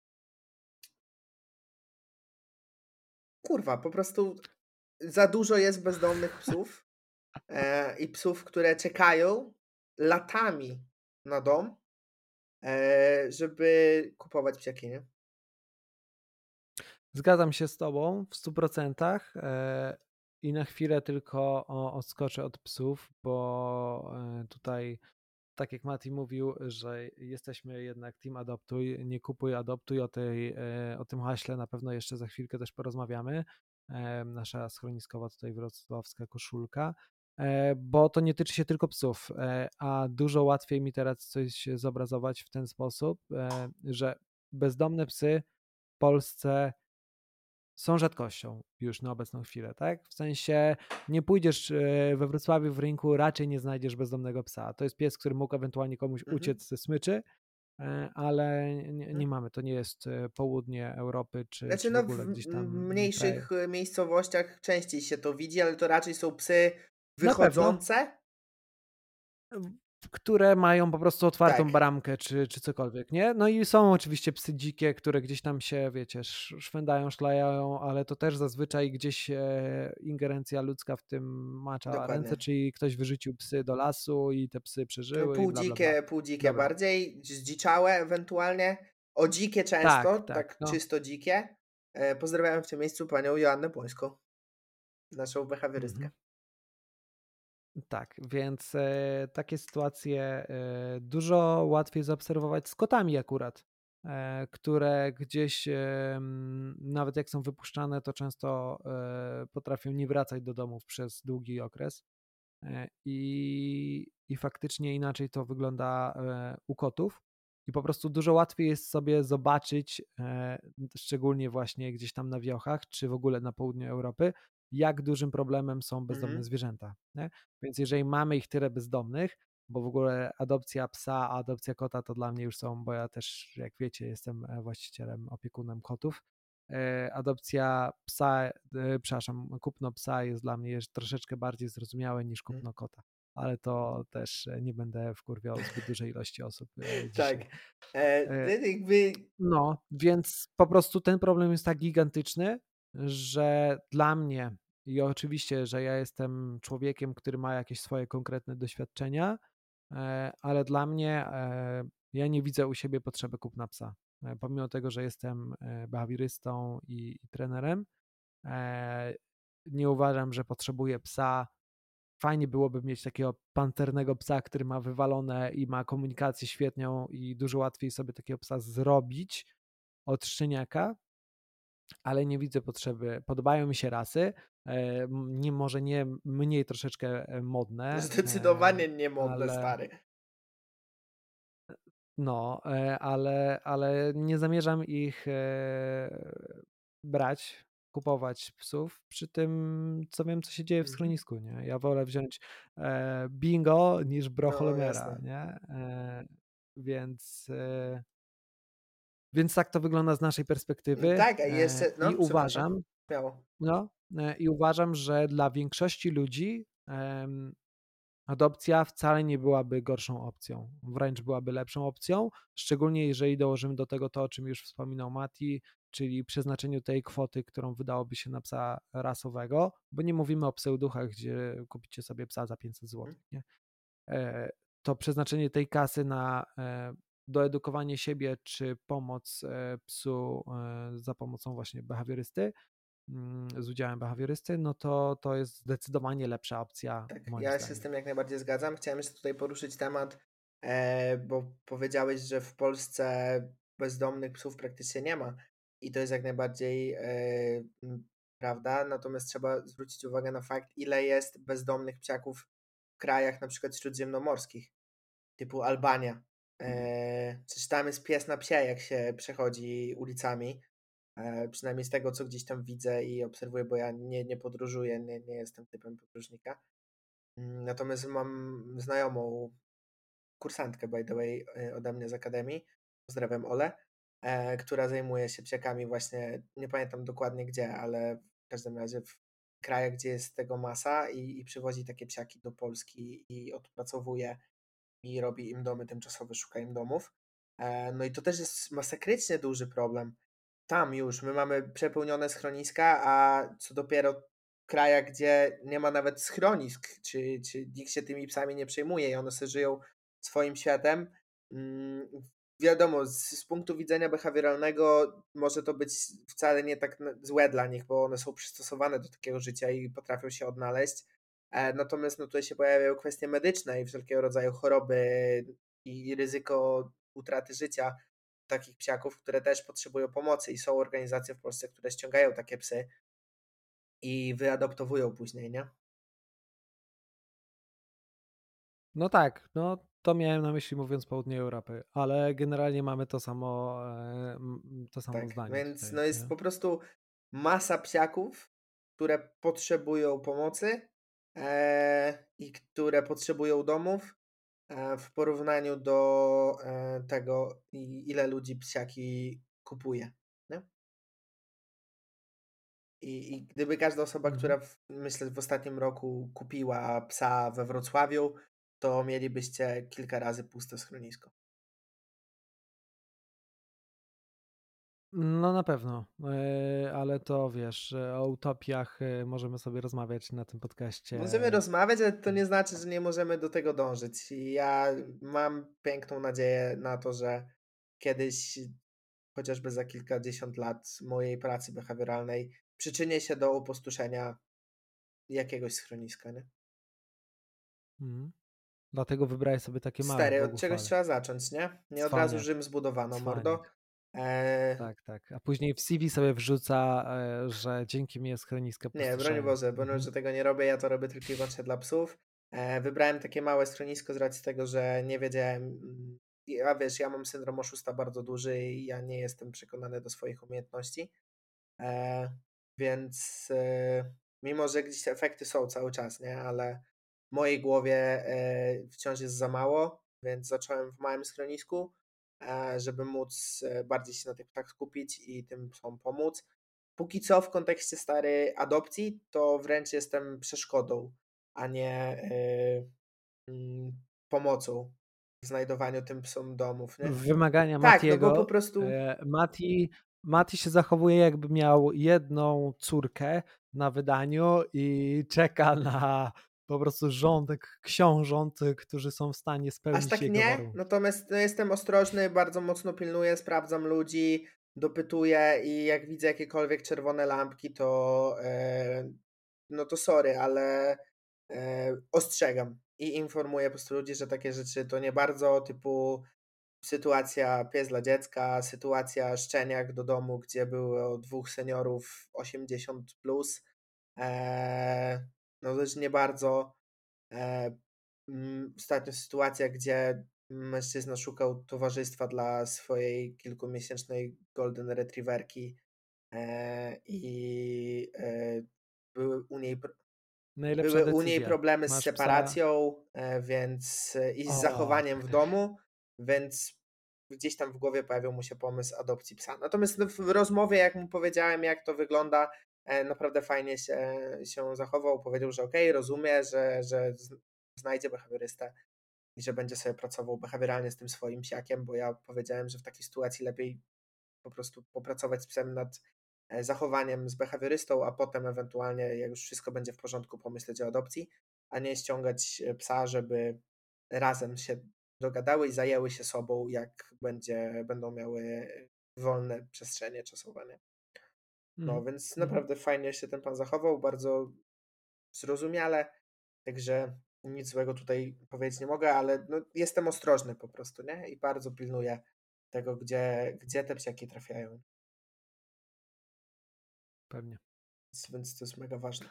kurwa, po prostu za dużo jest bezdomnych psów e, i psów, które czekają latami na dom, e, żeby kupować psiaki, nie? Zgadzam się z tobą w stu procentach e, i na chwilę tylko o, odskoczę od psów, bo e, tutaj, tak jak Mati mówił, że jesteśmy jednak team adoptuj, nie kupuj, adoptuj, o, tej, e, o tym haśle na pewno jeszcze za chwilkę też porozmawiamy. E, nasza schroniskowa tutaj wrocławska koszulka, e, bo to nie tyczy się tylko psów, e, a dużo łatwiej mi teraz coś zobrazować w ten sposób, e, że bezdomne psy w Polsce są rzadkością już na obecną chwilę, tak? W sensie nie pójdziesz e, we Wrocławiu w rynku, raczej nie znajdziesz bezdomnego psa. To jest pies, który mógł ewentualnie komuś Mhm, uciec ze smyczy, e, ale nie, mhm. nie mamy. To nie jest e, południe Europy, czy, Znaczy, czy w no, w ogóle gdzieś m- tam kraje. mniejszych e, miejscowościach częściej się to widzi, ale to raczej są psy Na pewno, wychodzące. które mają po prostu otwartą Tak, bramkę, czy, czy cokolwiek, nie? No i są oczywiście psy dzikie, które gdzieś tam się, wiecie, sz- szwędają, szlajają, ale to też zazwyczaj gdzieś e, ingerencja ludzka w tym macza ręce, dokładnie. czyli ktoś wyrzucił psy do lasu i te psy No, przeżyły i pół bla, bla, bla. dzikie, pół dzikie Dobra. bardziej, zdziczałe ewentualnie. O dzikie często, Tak, tak, tak no. czysto dzikie. E, Pozdrawiam w tym miejscu panią Joannę Błońską, naszą Mhm. behawiorystkę. Tak, więc e, takie sytuacje e, dużo łatwiej zaobserwować z kotami akurat, e, które gdzieś, e, m, nawet jak są wypuszczane, to często e, potrafią nie wracać do domów przez długi okres. E, I, I faktycznie inaczej to wygląda e, u kotów. I po prostu dużo łatwiej jest sobie zobaczyć, e, szczególnie właśnie gdzieś tam na wiochach, czy w ogóle na południu Europy, jak dużym problemem są bezdomne Mhm. zwierzęta. Nie? Więc jeżeli mamy ich tyle bezdomnych, bo w ogóle adopcja psa, a adopcja kota to dla mnie już są, bo ja też, jak wiecie, jestem e, właścicielem, opiekunem kotów. E, Adopcja psa, e, przepraszam, kupno psa jest dla mnie jeszcze troszeczkę bardziej zrozumiałe niż Mhm. kupno kota. ale to też nie będę wkurwiał zbyt dużej ilości osób e, Tak. dzisiaj. E, E, ty jakby No, więc po prostu ten problem jest tak gigantyczny, że dla mnie i oczywiście, że ja jestem człowiekiem, który ma jakieś swoje konkretne doświadczenia, e, ale dla mnie e, ja nie widzę u siebie potrzeby kupna psa. E, Pomimo tego, że jestem e, behawiorystą i, i trenerem, e, nie uważam, że potrzebuję psa. Fajnie byłoby mieć takiego panternego psa, który ma wywalone i ma komunikację świetną i dużo łatwiej sobie takiego psa zrobić od szczeniaka, ale nie widzę potrzeby. Podobają mi się rasy, e, nie, może nie mniej troszeczkę e, modne, e, zdecydowanie nie modne, ale stary. no, e, ale, ale nie zamierzam ich e, brać, kupować psów przy tym, co wiem, co się dzieje w Mhm. schronisku, nie? Ja wolę wziąć e, Bingo niż No Brocholemera, jasne. nie? E, więc, e, więc tak to wygląda z naszej perspektywy Tak, a e, jeszcze, no i przepraszam, uważam, śmiało. no, e, i uważam, że dla większości ludzi em, adopcja wcale nie byłaby gorszą opcją, wręcz byłaby lepszą opcją, szczególnie jeżeli dołożymy do tego to, o czym już wspominał Mati, czyli przeznaczeniu tej kwoty, którą wydałoby się na psa rasowego, bo nie mówimy o pseuduchach, gdzie kupicie sobie psa za pięćset Mhm. złotych, nie? E, To przeznaczenie tej kasy na e, doedukowanie siebie czy pomoc e, psu e, za pomocą właśnie behawiorysty, mm, z udziałem behawiorysty, no to to jest zdecydowanie lepsza opcja Tak, moim ja się z zdaniem. tym jak najbardziej zgadzam. Chciałem jeszcze tutaj poruszyć temat, e, bo powiedziałeś, że w Polsce bezdomnych psów praktycznie nie ma. I to jest jak najbardziej e, m, prawda. Natomiast trzeba zwrócić uwagę na fakt, ile jest bezdomnych psiaków w krajach na przykład śródziemnomorskich, typu Albania. E, przecież tam jest pies na psie, jak się przechodzi ulicami. E, przynajmniej z tego, co gdzieś tam widzę i obserwuję, bo ja nie, nie podróżuję, nie, nie jestem typem podróżnika. Mm, Natomiast mam znajomą kursantkę, by the way, y, ode mnie z Akademii, pozdrawiam Olę, e, która zajmuje się psiakami właśnie, nie pamiętam dokładnie gdzie, ale w każdym razie w krajach, gdzie jest tego masa i, i przywozi takie psiaki do Polski i odpracowuje i robi im domy tymczasowe, szuka im domów. E, No i to też jest masakrycznie duży problem. Tam już my mamy przepełnione schroniska, a co dopiero w krajach, gdzie nie ma nawet schronisk, czy, czy nikt się tymi psami nie przejmuje i one sobie żyją swoim światem. Mm, Wiadomo, z, z punktu widzenia behawioralnego może to być wcale nie tak na- złe dla nich, bo one są przystosowane do takiego życia i potrafią się odnaleźć. E, Natomiast no, tutaj się pojawiają kwestie medyczne i wszelkiego rodzaju choroby i ryzyko utraty życia takich psiaków, które też potrzebują pomocy i są organizacje w Polsce, które ściągają takie psy i wyadoptowują później, nie? No tak, no to miałem na myśli mówiąc południe Europy, ale generalnie mamy to samo, e, m, to samo Tak, zdanie więc tutaj, no jest nie? po prostu masa psiaków, które potrzebują pomocy e, i które potrzebują domów e, w porównaniu do e, tego, i- ile ludzi psiaki kupuje, nie? I, I gdyby każda osoba, Mhm. która w, myślę w ostatnim roku kupiła psa we Wrocławiu, to mielibyście kilka razy puste schronisko. No na pewno, e, ale to wiesz, e, o utopiach e, możemy sobie rozmawiać na tym podcaście. Możemy rozmawiać, ale to nie znaczy, że nie możemy do tego dążyć. I ja mam piękną nadzieję na to, że kiedyś, chociażby za kilkadziesiąt lat mojej pracy behawioralnej, przyczynię się do opustoszenia jakiegoś schroniska, nie? Mhm. Dlatego wybrałeś sobie takie małe w Stary, od czegoś Boguchwale. trzeba zacząć, nie? Nie od razu Cwaniak, Rzym zbudowano, mordo. cwaniak. Eee, Tak, tak. A później w C V sobie wrzuca, e, że dzięki mnie schroniska Nie, broń pustoszeją. Boże, broń, Mhm. że tego nie robię, ja to robię tylko i wyłącznie dla psów. E, wybrałem takie małe schronisko z racji tego, że nie wiedziałem, mm, ja wiesz, ja mam syndrom oszusta bardzo duży i ja nie jestem przekonany do swoich umiejętności, e, więc e, mimo, że gdzieś te efekty są cały czas, nie, ale w mojej głowie e, wciąż jest za mało, więc zacząłem w małym schronisku, e, żeby móc e, bardziej się na tych psach skupić i tym psom pomóc. Póki co w kontekście starej adopcji, to wręcz jestem przeszkodą, a nie, mm, pomocą w znajdowaniu tym psom domów, nie? Wymagania Tak, no bo po Matiego. prostu e, Mati, Mati się zachowuje, jakby miał jedną córkę na wydaniu i czeka na po prostu rządek książąt, którzy są w stanie aż spełnić tak jego nie, warunki. natomiast no, jestem ostrożny, bardzo mocno pilnuję, sprawdzam ludzi, dopytuję i jak widzę jakiekolwiek czerwone lampki, to e, no to sorry, ale e, ostrzegam i informuję po prostu ludzi, że takie rzeczy to nie bardzo, typu sytuacja pies dla dziecka, sytuacja szczeniak do domu, gdzie było dwóch seniorów osiemdziesiąt plus, e, no też nie bardzo. E, mm, Ostatnio sytuacja, gdzie mężczyzna szukał towarzystwa dla swojej kilkumiesięcznej golden retrieverki e, i e, były u niej pr- Najlepsza były u niej decyzja. problemy z Masz psa. separacją, e, więc e, i z O, zachowaniem w domu, więc gdzieś tam w głowie pojawił mu się pomysł adopcji psa. Natomiast no, w rozmowie, jak mu powiedziałem, jak to wygląda, e, naprawdę fajnie się, się zachował. Powiedział, że okej, rozumie, że, że z- znajdzie behawiorystę i że będzie sobie pracował behawioralnie z tym swoim psiakiem, bo ja powiedziałem, że w takiej sytuacji lepiej po prostu popracować z psem nad e, zachowaniem z behawiorystą, a potem ewentualnie, jak już wszystko będzie w porządku, pomyśleć o adopcji, a nie ściągać e, psa, żeby razem się dogadały i zajęły się sobą, jak będzie, będą miały wolne przestrzenie czasowe. Nie? No mhm, więc mhm, naprawdę fajnie się ten pan zachował, bardzo zrozumiale, także nic złego tutaj powiedzieć nie mogę, ale no, jestem ostrożny po prostu, nie? I bardzo pilnuję tego, gdzie, gdzie te psiaki trafiają. pewnie. Więc więc to jest mega ważne.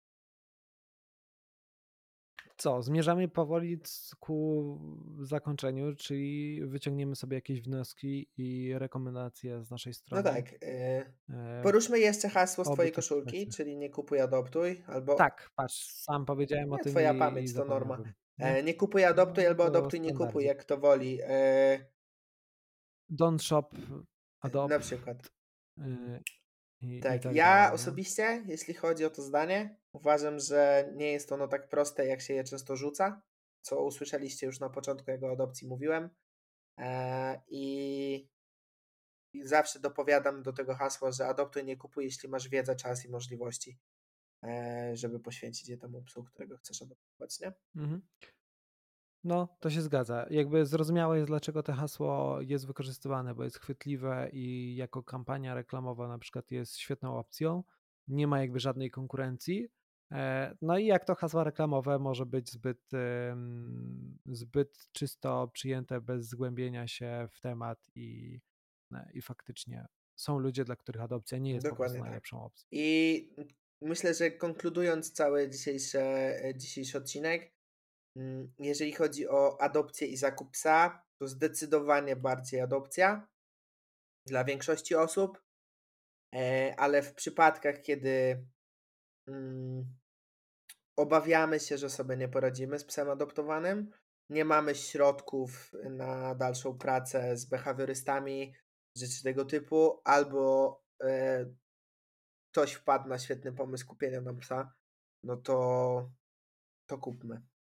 Co, zmierzamy powoli c- ku zakończeniu, czyli wyciągniemy sobie jakieś wnioski i rekomendacje z naszej No strony tak, yy, e, w poruszmy jeszcze hasło z obu twojej tych koszulki, kwestiach. czyli nie kupuj, adoptuj, albo Tak, patrz, sam powiedziałem o nie, tym twoja i, i pamięć to norma. zapomniałbym, nie? E, nie kupuj, adoptuj, No albo to adoptuj, nie kupuj, standardzy. jak kto woli. E, Don't shop, na adopt przykład. y, i, i Tak, tak ja dalej, nie? osobiście, jeśli chodzi o to zdanie, uważam, że nie jest ono tak proste, jak się je często rzuca, co usłyszeliście już na początku, jak o adopcji mówiłem. E, i, I zawsze dopowiadam do tego hasła, że adoptuj, nie kupuj, jeśli masz wiedzę, czas i możliwości, e, żeby poświęcić je temu psu, którego chcesz adoptować, nie? Mhm. No, to się zgadza. Jakby zrozumiałe jest, dlaczego to hasło jest wykorzystywane, bo jest chwytliwe i jako kampania reklamowa na przykład jest świetną opcją. Nie ma jakby żadnej konkurencji. E, No i jak to hasła reklamowe może być zbyt, em, zbyt czysto przyjęte bez zgłębienia się w temat i, e, i faktycznie są ludzie, dla których adopcja nie jest po prostu Dokładnie tak. najlepszą opcją. I myślę, że konkludując cały dzisiejszy, dzisiejszy odcinek, mm, jeżeli chodzi o adopcję i zakup psa, to zdecydowanie bardziej adopcja dla większości osób, e, ale w przypadkach, kiedy mm, obawiamy się, że sobie nie poradzimy z psem adoptowanym, nie mamy środków na dalszą pracę z behawiorystami, rzeczy tego typu, albo e, ktoś wpadł na świetny pomysł kupienia nam psa, no to, to kupmy.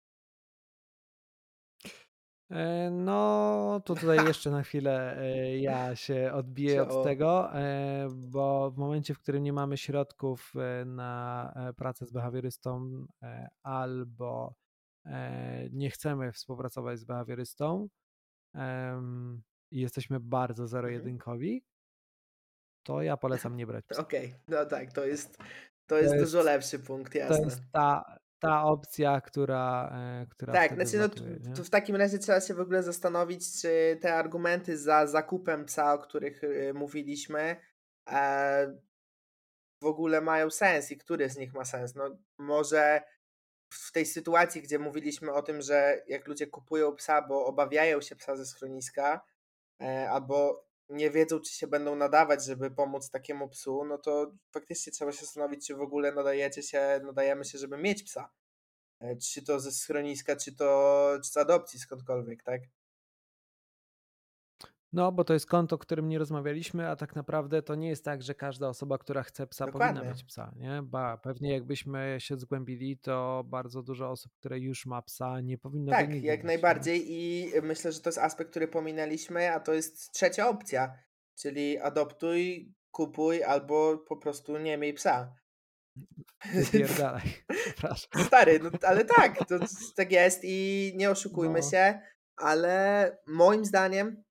E, No, to tutaj jeszcze na chwilę e, ja się odbiję od Śmiało. tego, e, bo w momencie, w którym nie mamy środków e, na e, pracę z behawiorystą e, albo e, nie chcemy współpracować z behawiorystą em, i jesteśmy bardzo Mhm. zero-jedynkowi, to ja polecam nie brać psa. Okej, no tak, to jest, to To jest dużo jest, lepszy punkt, to jasne. jest ta, ta opcja, która, e, która Tak, wtedy znaczy no, t- wlatuje, nie? to w takim razie trzeba się w ogóle zastanowić, czy te argumenty za zakupem psa, o których y, mówiliśmy, e, w ogóle mają sens i który z nich ma sens. No, może w tej sytuacji, gdzie mówiliśmy o tym, że jak ludzie kupują psa, bo obawiają się psa ze schroniska, e, albo nie wiedzą, czy się będą nadawać, żeby pomóc takiemu psu, no to faktycznie trzeba się zastanowić, czy w ogóle nadajecie się, nadajemy się, żeby mieć psa. E, Czy to ze schroniska, czy to czy z adopcji skądkolwiek, tak? No, bo to jest konto, o którym nie rozmawialiśmy, a tak naprawdę to nie jest tak, że każda osoba, która chce psa, powinna Dokładnie. mieć psa, nie? Ba, pewnie jakbyśmy się zgłębili, to bardzo dużo osób, które już ma psa, nie powinno go Tak, nigdy jak mieć, nie? najbardziej i myślę, że to jest aspekt, który pominęliśmy, a to jest trzecia opcja, czyli adoptuj, kupuj albo po prostu nie miej psa. Wypierdalaj, przepraszam. Stary, no ale tak, to tak jest i nie oszukujmy No, się, ale moim zdaniem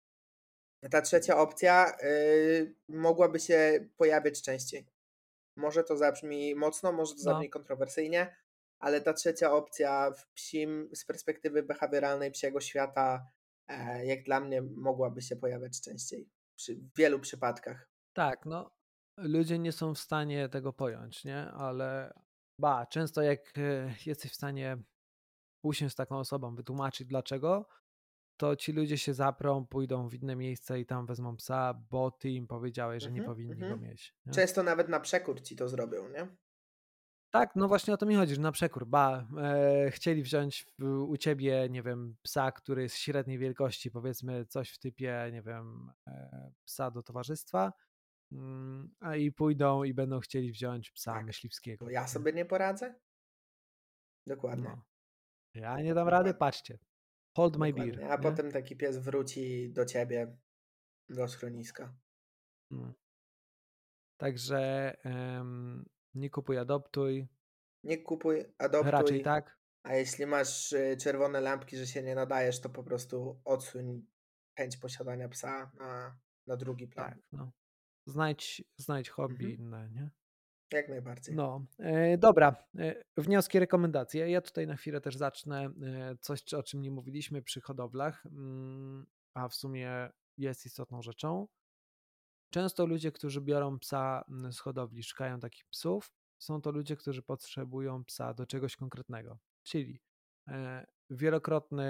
ta trzecia opcja, yy, mogłaby się pojawiać częściej. Może to zabrzmi mocno, może to no. zabrzmi kontrowersyjnie, ale ta trzecia opcja w psim z perspektywy behawioralnej psiego świata, e, jak dla mnie mogłaby się pojawiać częściej przy w wielu przypadkach. Tak, no, ludzie nie są w stanie tego pojąć, nie? Ale ba, często jak e, jesteś w stanie usiąść z taką osobą, wytłumaczyć dlaczego, to ci ludzie się zaprą, pójdą w inne miejsce i tam wezmą psa, bo ty im powiedziałeś, że nie Mhm, powinni go mhm. mieć, nie? Często nawet na przekór ci to zrobią, nie? Tak, no właśnie o to mi chodzi, że na przekór, ba, e, chcieli wziąć w, u ciebie, nie wiem, psa, który jest średniej wielkości, powiedzmy coś w typie, nie wiem, e, psa do towarzystwa, mm, a i pójdą i będą chcieli wziąć psa Tak. To myśliwskiego, ja nie? sobie nie poradzę? Dokładnie, No, ja nie dam rady, dokładnie, patrzcie, hold my beer, dokładnie. A nie? potem taki pies wróci do ciebie, do schroniska. No. Także em, nie kupuj, adoptuj, Nie kupuj, raczej adoptuj, tak, a jeśli masz, y, czerwone lampki, że się nie nadajesz, to po prostu odsuń chęć posiadania psa na na drugi plan. tak, no. Znajdź, znajdź hobby Mhm. inne, nie? Jak najbardziej. No, e, dobra. E, wnioski, rekomendacje. Ja tutaj na chwilę też zacznę e, coś, czy- o czym nie mówiliśmy przy hodowlach, mm, a w sumie jest istotną rzeczą. Często ludzie, którzy biorą psa mm, z hodowli, szukają takich psów, są to ludzie, którzy potrzebują psa do czegoś konkretnego. Czyli e, wielokrotny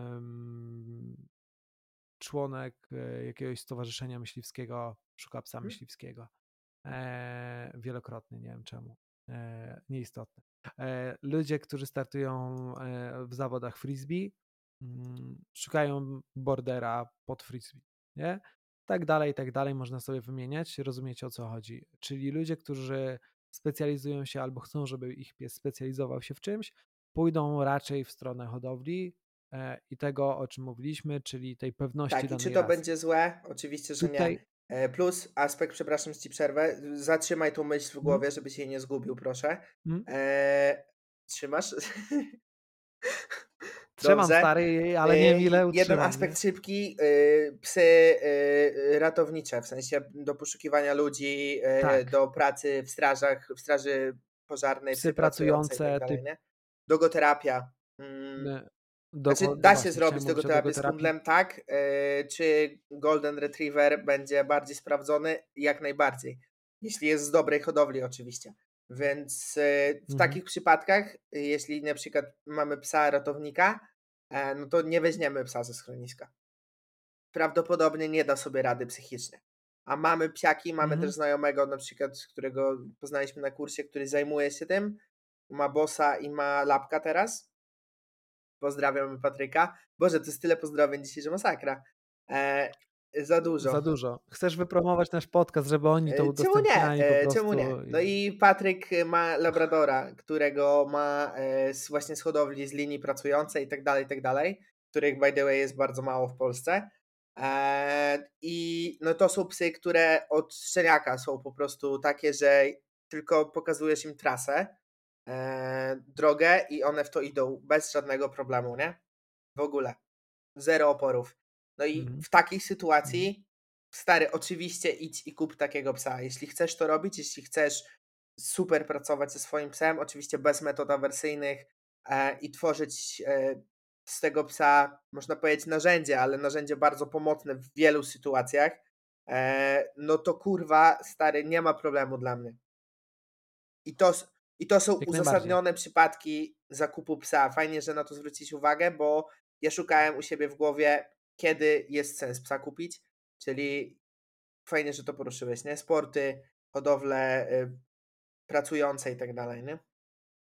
em, członek e, jakiegoś stowarzyszenia myśliwskiego szuka psa Mhm. myśliwskiego. E, wielokrotnie, nie wiem czemu. E, nieistotne. E, ludzie, którzy startują e, w zawodach frisbee, mm, szukają bordera pod frisbee, nie? Tak dalej, tak dalej, można sobie wymieniać, rozumiecie o co chodzi. Czyli ludzie, którzy specjalizują się albo chcą, żeby ich pies specjalizował się w czymś, pójdą raczej w stronę hodowli e, i tego, o czym mówiliśmy, czyli tej pewności Tak, i czy danej to rasy. będzie złe? Oczywiście, że nie. Tutaj, E, plus aspekt, przepraszam, że ci przerwę. Zatrzymaj tą myśl w mm, głowie, żebyś jej nie zgubił, proszę. mm, Eee, trzymasz? trzymam Dobrze. stary, ale nie wiem Yy, ile jeden utrzymam, nie? aspekt szybki, yy, psy yy, ratownicze, w sensie do poszukiwania ludzi, yy, Tak, do pracy w strażach, w straży pożarnej, psy psy pracujące i tak pracujące, dalej, typ nie? Dogoterapia. Mm, n- do, znaczy o, no da się właśnie, chciałem zrobić mówić o dogoterapię z dogoterapii. kundlem, tak. Yy, czy Golden Retriever będzie bardziej sprawdzony? Jak najbardziej. Jeśli jest z dobrej hodowli oczywiście. Więc yy, w Mhm, takich przypadkach, yy, jeśli na przykład mamy psa ratownika, e, no to nie weźmiemy psa ze schroniska. Prawdopodobnie nie da sobie rady psychicznie. A mamy psiaki, mamy też mhm. znajomego na przykład, którego poznaliśmy na kursie, który zajmuje się tym. Ma bossa i ma lapka teraz. Pozdrawiam Patryka. Boże, to jest tyle pozdrowień dzisiaj, że masakra. E, za Za dużo. dużo. Chcesz wypromować nasz podcast, żeby oni to E, czemu nie? udostępniali po E, czemu prostu. nie? No i- i Patryk ma labradora, którego ma e, z, właśnie z hodowli, z linii pracującej i tak dalej, i tak dalej, których by the way jest bardzo mało w Polsce. E, I no to są psy, które od szczeniaka są po prostu takie, że tylko pokazujesz im trasę, e, drogę i one w to idą bez żadnego problemu, nie? W ogóle. Zero oporów. No i Mhm, w takiej mhm, sytuacji, stary, oczywiście idź i kup takiego psa. Jeśli chcesz to robić, jeśli chcesz super pracować ze swoim psem, oczywiście bez metod awersyjnych e, i tworzyć e, z tego psa, można powiedzieć, narzędzie, ale narzędzie bardzo pomocne w wielu sytuacjach, e, no to kurwa, stary, nie ma problemu dla mnie. I to, s- I to są jak najbardziej. uzasadnione przypadki zakupu psa. Fajnie, że na to zwrócić uwagę, bo ja szukałem u siebie w głowie, kiedy jest sens psa kupić, czyli fajnie, że to poruszyłeś, nie? Sporty, hodowle y, pracujące i tak dalej, nie?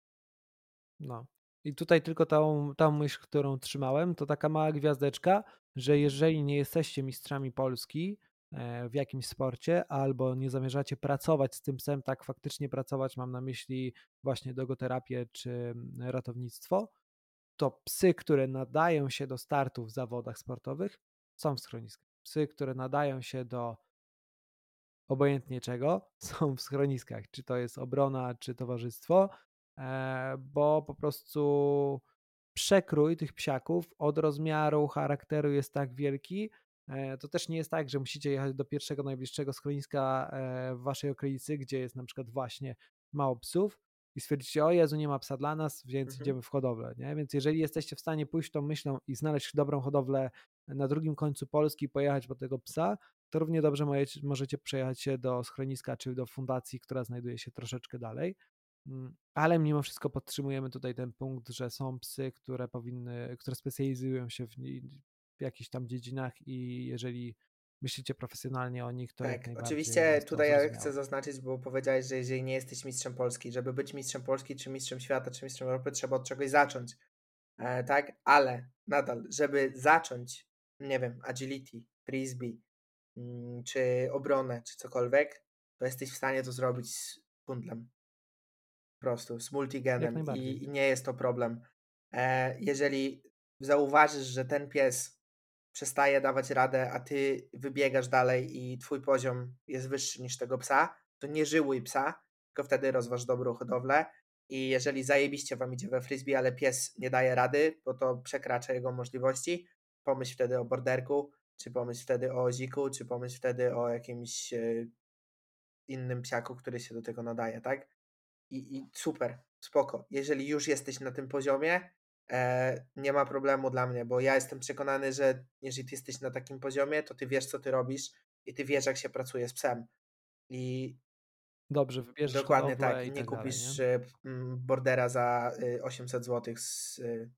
No. I tutaj tylko tą, tą myśl, którą trzymałem, to taka mała gwiazdeczka. że jeżeli nie jesteście mistrzami Polski w jakimś sporcie albo nie zamierzacie pracować z tym psem, tak faktycznie pracować, mam na myśli właśnie dogoterapię czy ratownictwo, to psy, które nadają się do startu w zawodach sportowych, są w schroniskach. Psy, które nadają się do obojętnie czego, są w schroniskach, czy to jest obrona, czy towarzystwo, bo po prostu przekrój tych psiaków od rozmiaru, charakteru jest tak wielki. To też nie jest tak, że musicie jechać do pierwszego najbliższego schroniska w waszej okolicy, gdzie jest na przykład właśnie mało psów i stwierdzicie, o Jezu, nie ma psa dla nas, więc Mhm. idziemy w hodowlę, nie? Więc jeżeli jesteście w stanie pójść tą myślą i znaleźć dobrą hodowlę na drugim końcu Polski i pojechać po tego psa, to równie dobrze możecie, możecie przejechać się do schroniska czy do fundacji, która znajduje się troszeczkę dalej. Ale mimo wszystko podtrzymujemy tutaj ten punkt, że są psy, które powinny, które specjalizują się w, w jakichś tam dziedzinach i jeżeli myślicie profesjonalnie o nich, to jak Tak, najbardziej oczywiście jest to tutaj ja zrozumiałe. chcę zaznaczyć, bo powiedziałeś, że jeżeli nie jesteś mistrzem Polski, żeby być mistrzem Polski, czy mistrzem świata, czy mistrzem Europy, trzeba od czegoś zacząć, e, tak? Ale nadal, żeby zacząć, nie wiem, agility, frisbee, mm, czy obronę, czy cokolwiek, to jesteś w stanie to zrobić z kundlem. Po prostu, z Jak multigenem najbardziej. i, i nie jest to problem. E, jeżeli zauważysz, że ten pies przestaje dawać radę, a ty wybiegasz dalej i twój poziom jest wyższy niż tego psa, to nie żyłuj psa, tylko wtedy rozważ dobrą hodowlę i jeżeli zajebiście wam idzie we frisbee, ale pies nie daje rady, bo to przekracza jego możliwości, pomyśl wtedy o borderku, czy pomyśl wtedy o oziku, czy pomyśl wtedy o jakimś e, innym psiaku, który się do tego nadaje, tak? I, i super, spoko. Jeżeli już jesteś na tym poziomie, e, nie ma problemu dla mnie, bo ja jestem przekonany, że jeżeli ty jesteś na takim poziomie, to ty wiesz, co ty robisz i ty wiesz, jak się pracuje z psem. I Dobrze wybierzesz dokładnie tak, hodowlę i nie tak dalej, nie? kupisz e, m, bordera za y, osiemset złotych z... Y,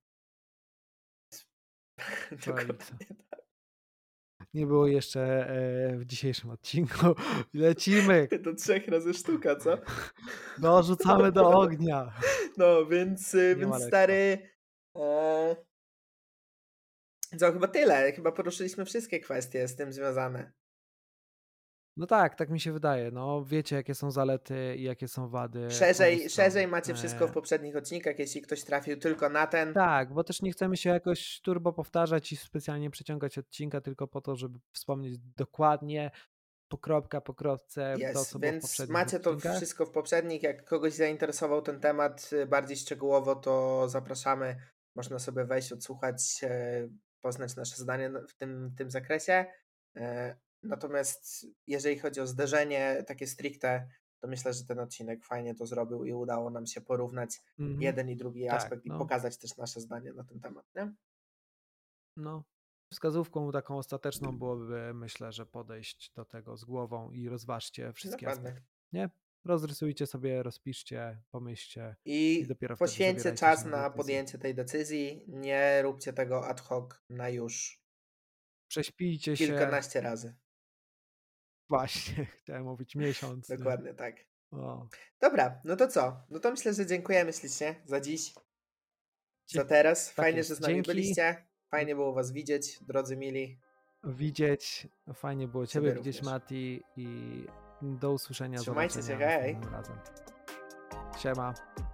Z O L X. dokładnie tak. Nie było jeszcze e, w dzisiejszym odcinku. Lecimy! Do trzech razy sztuka, co? No, rzucamy do ognia. No, więc, y, Nie ma więc lekko. stary... E, co, chyba tyle. Chyba poruszyliśmy wszystkie kwestie z tym związane. No tak, tak mi się wydaje. No, wiecie, jakie są zalety i jakie są wady obu Szerzej, stron. szerzej macie wszystko w E, poprzednich odcinkach, jeśli ktoś trafił tylko na ten. tak, bo też nie chcemy się jakoś turbo powtarzać i specjalnie przeciągać odcinka tylko po to, żeby wspomnieć dokładnie, po kropka po kropce to, Jest, co było w więc poprzednich macie to odcinkach. wszystko w poprzednich. Jak kogoś zainteresował ten temat y, bardziej szczegółowo, to zapraszamy. Można sobie wejść, odsłuchać, e, poznać nasze zdanie w tym, w tym zakresie. E, Natomiast jeżeli chodzi o zderzenie takie stricte, to myślę, że ten odcinek fajnie to zrobił i udało nam się porównać Mhm. jeden i drugi Tak, aspekt i no. pokazać też nasze zdanie na ten temat, nie? No, wskazówką taką ostateczną byłoby, myślę, że podejść do tego z głową i rozważcie wszystkie Dokładnie. aspekty. Nie? Rozrysujcie sobie, rozpiszcie, pomyślcie i I dopiero wtedy poświęćcie zabierajcie się czas na na decyzję. podjęcie tej decyzji. Nie róbcie tego ad hoc na już Prześpijcie się. kilkanaście razy. Właśnie, chciałem mówić miesiąc. Nie? Dokładnie tak. O. Dobra, no to co? No to myślę, że dziękujemy ślicznie za dziś, za Dzie- teraz. tak Fajnie, jest. że z nami Dzięki. byliście. Fajnie było was widzieć, drodzy mili. Widzieć, fajnie było Ciebie Ciebie widzieć, również. Mati, i do usłyszenia, Trzymajcie się, zobaczenia hej. następnym razem. Siema.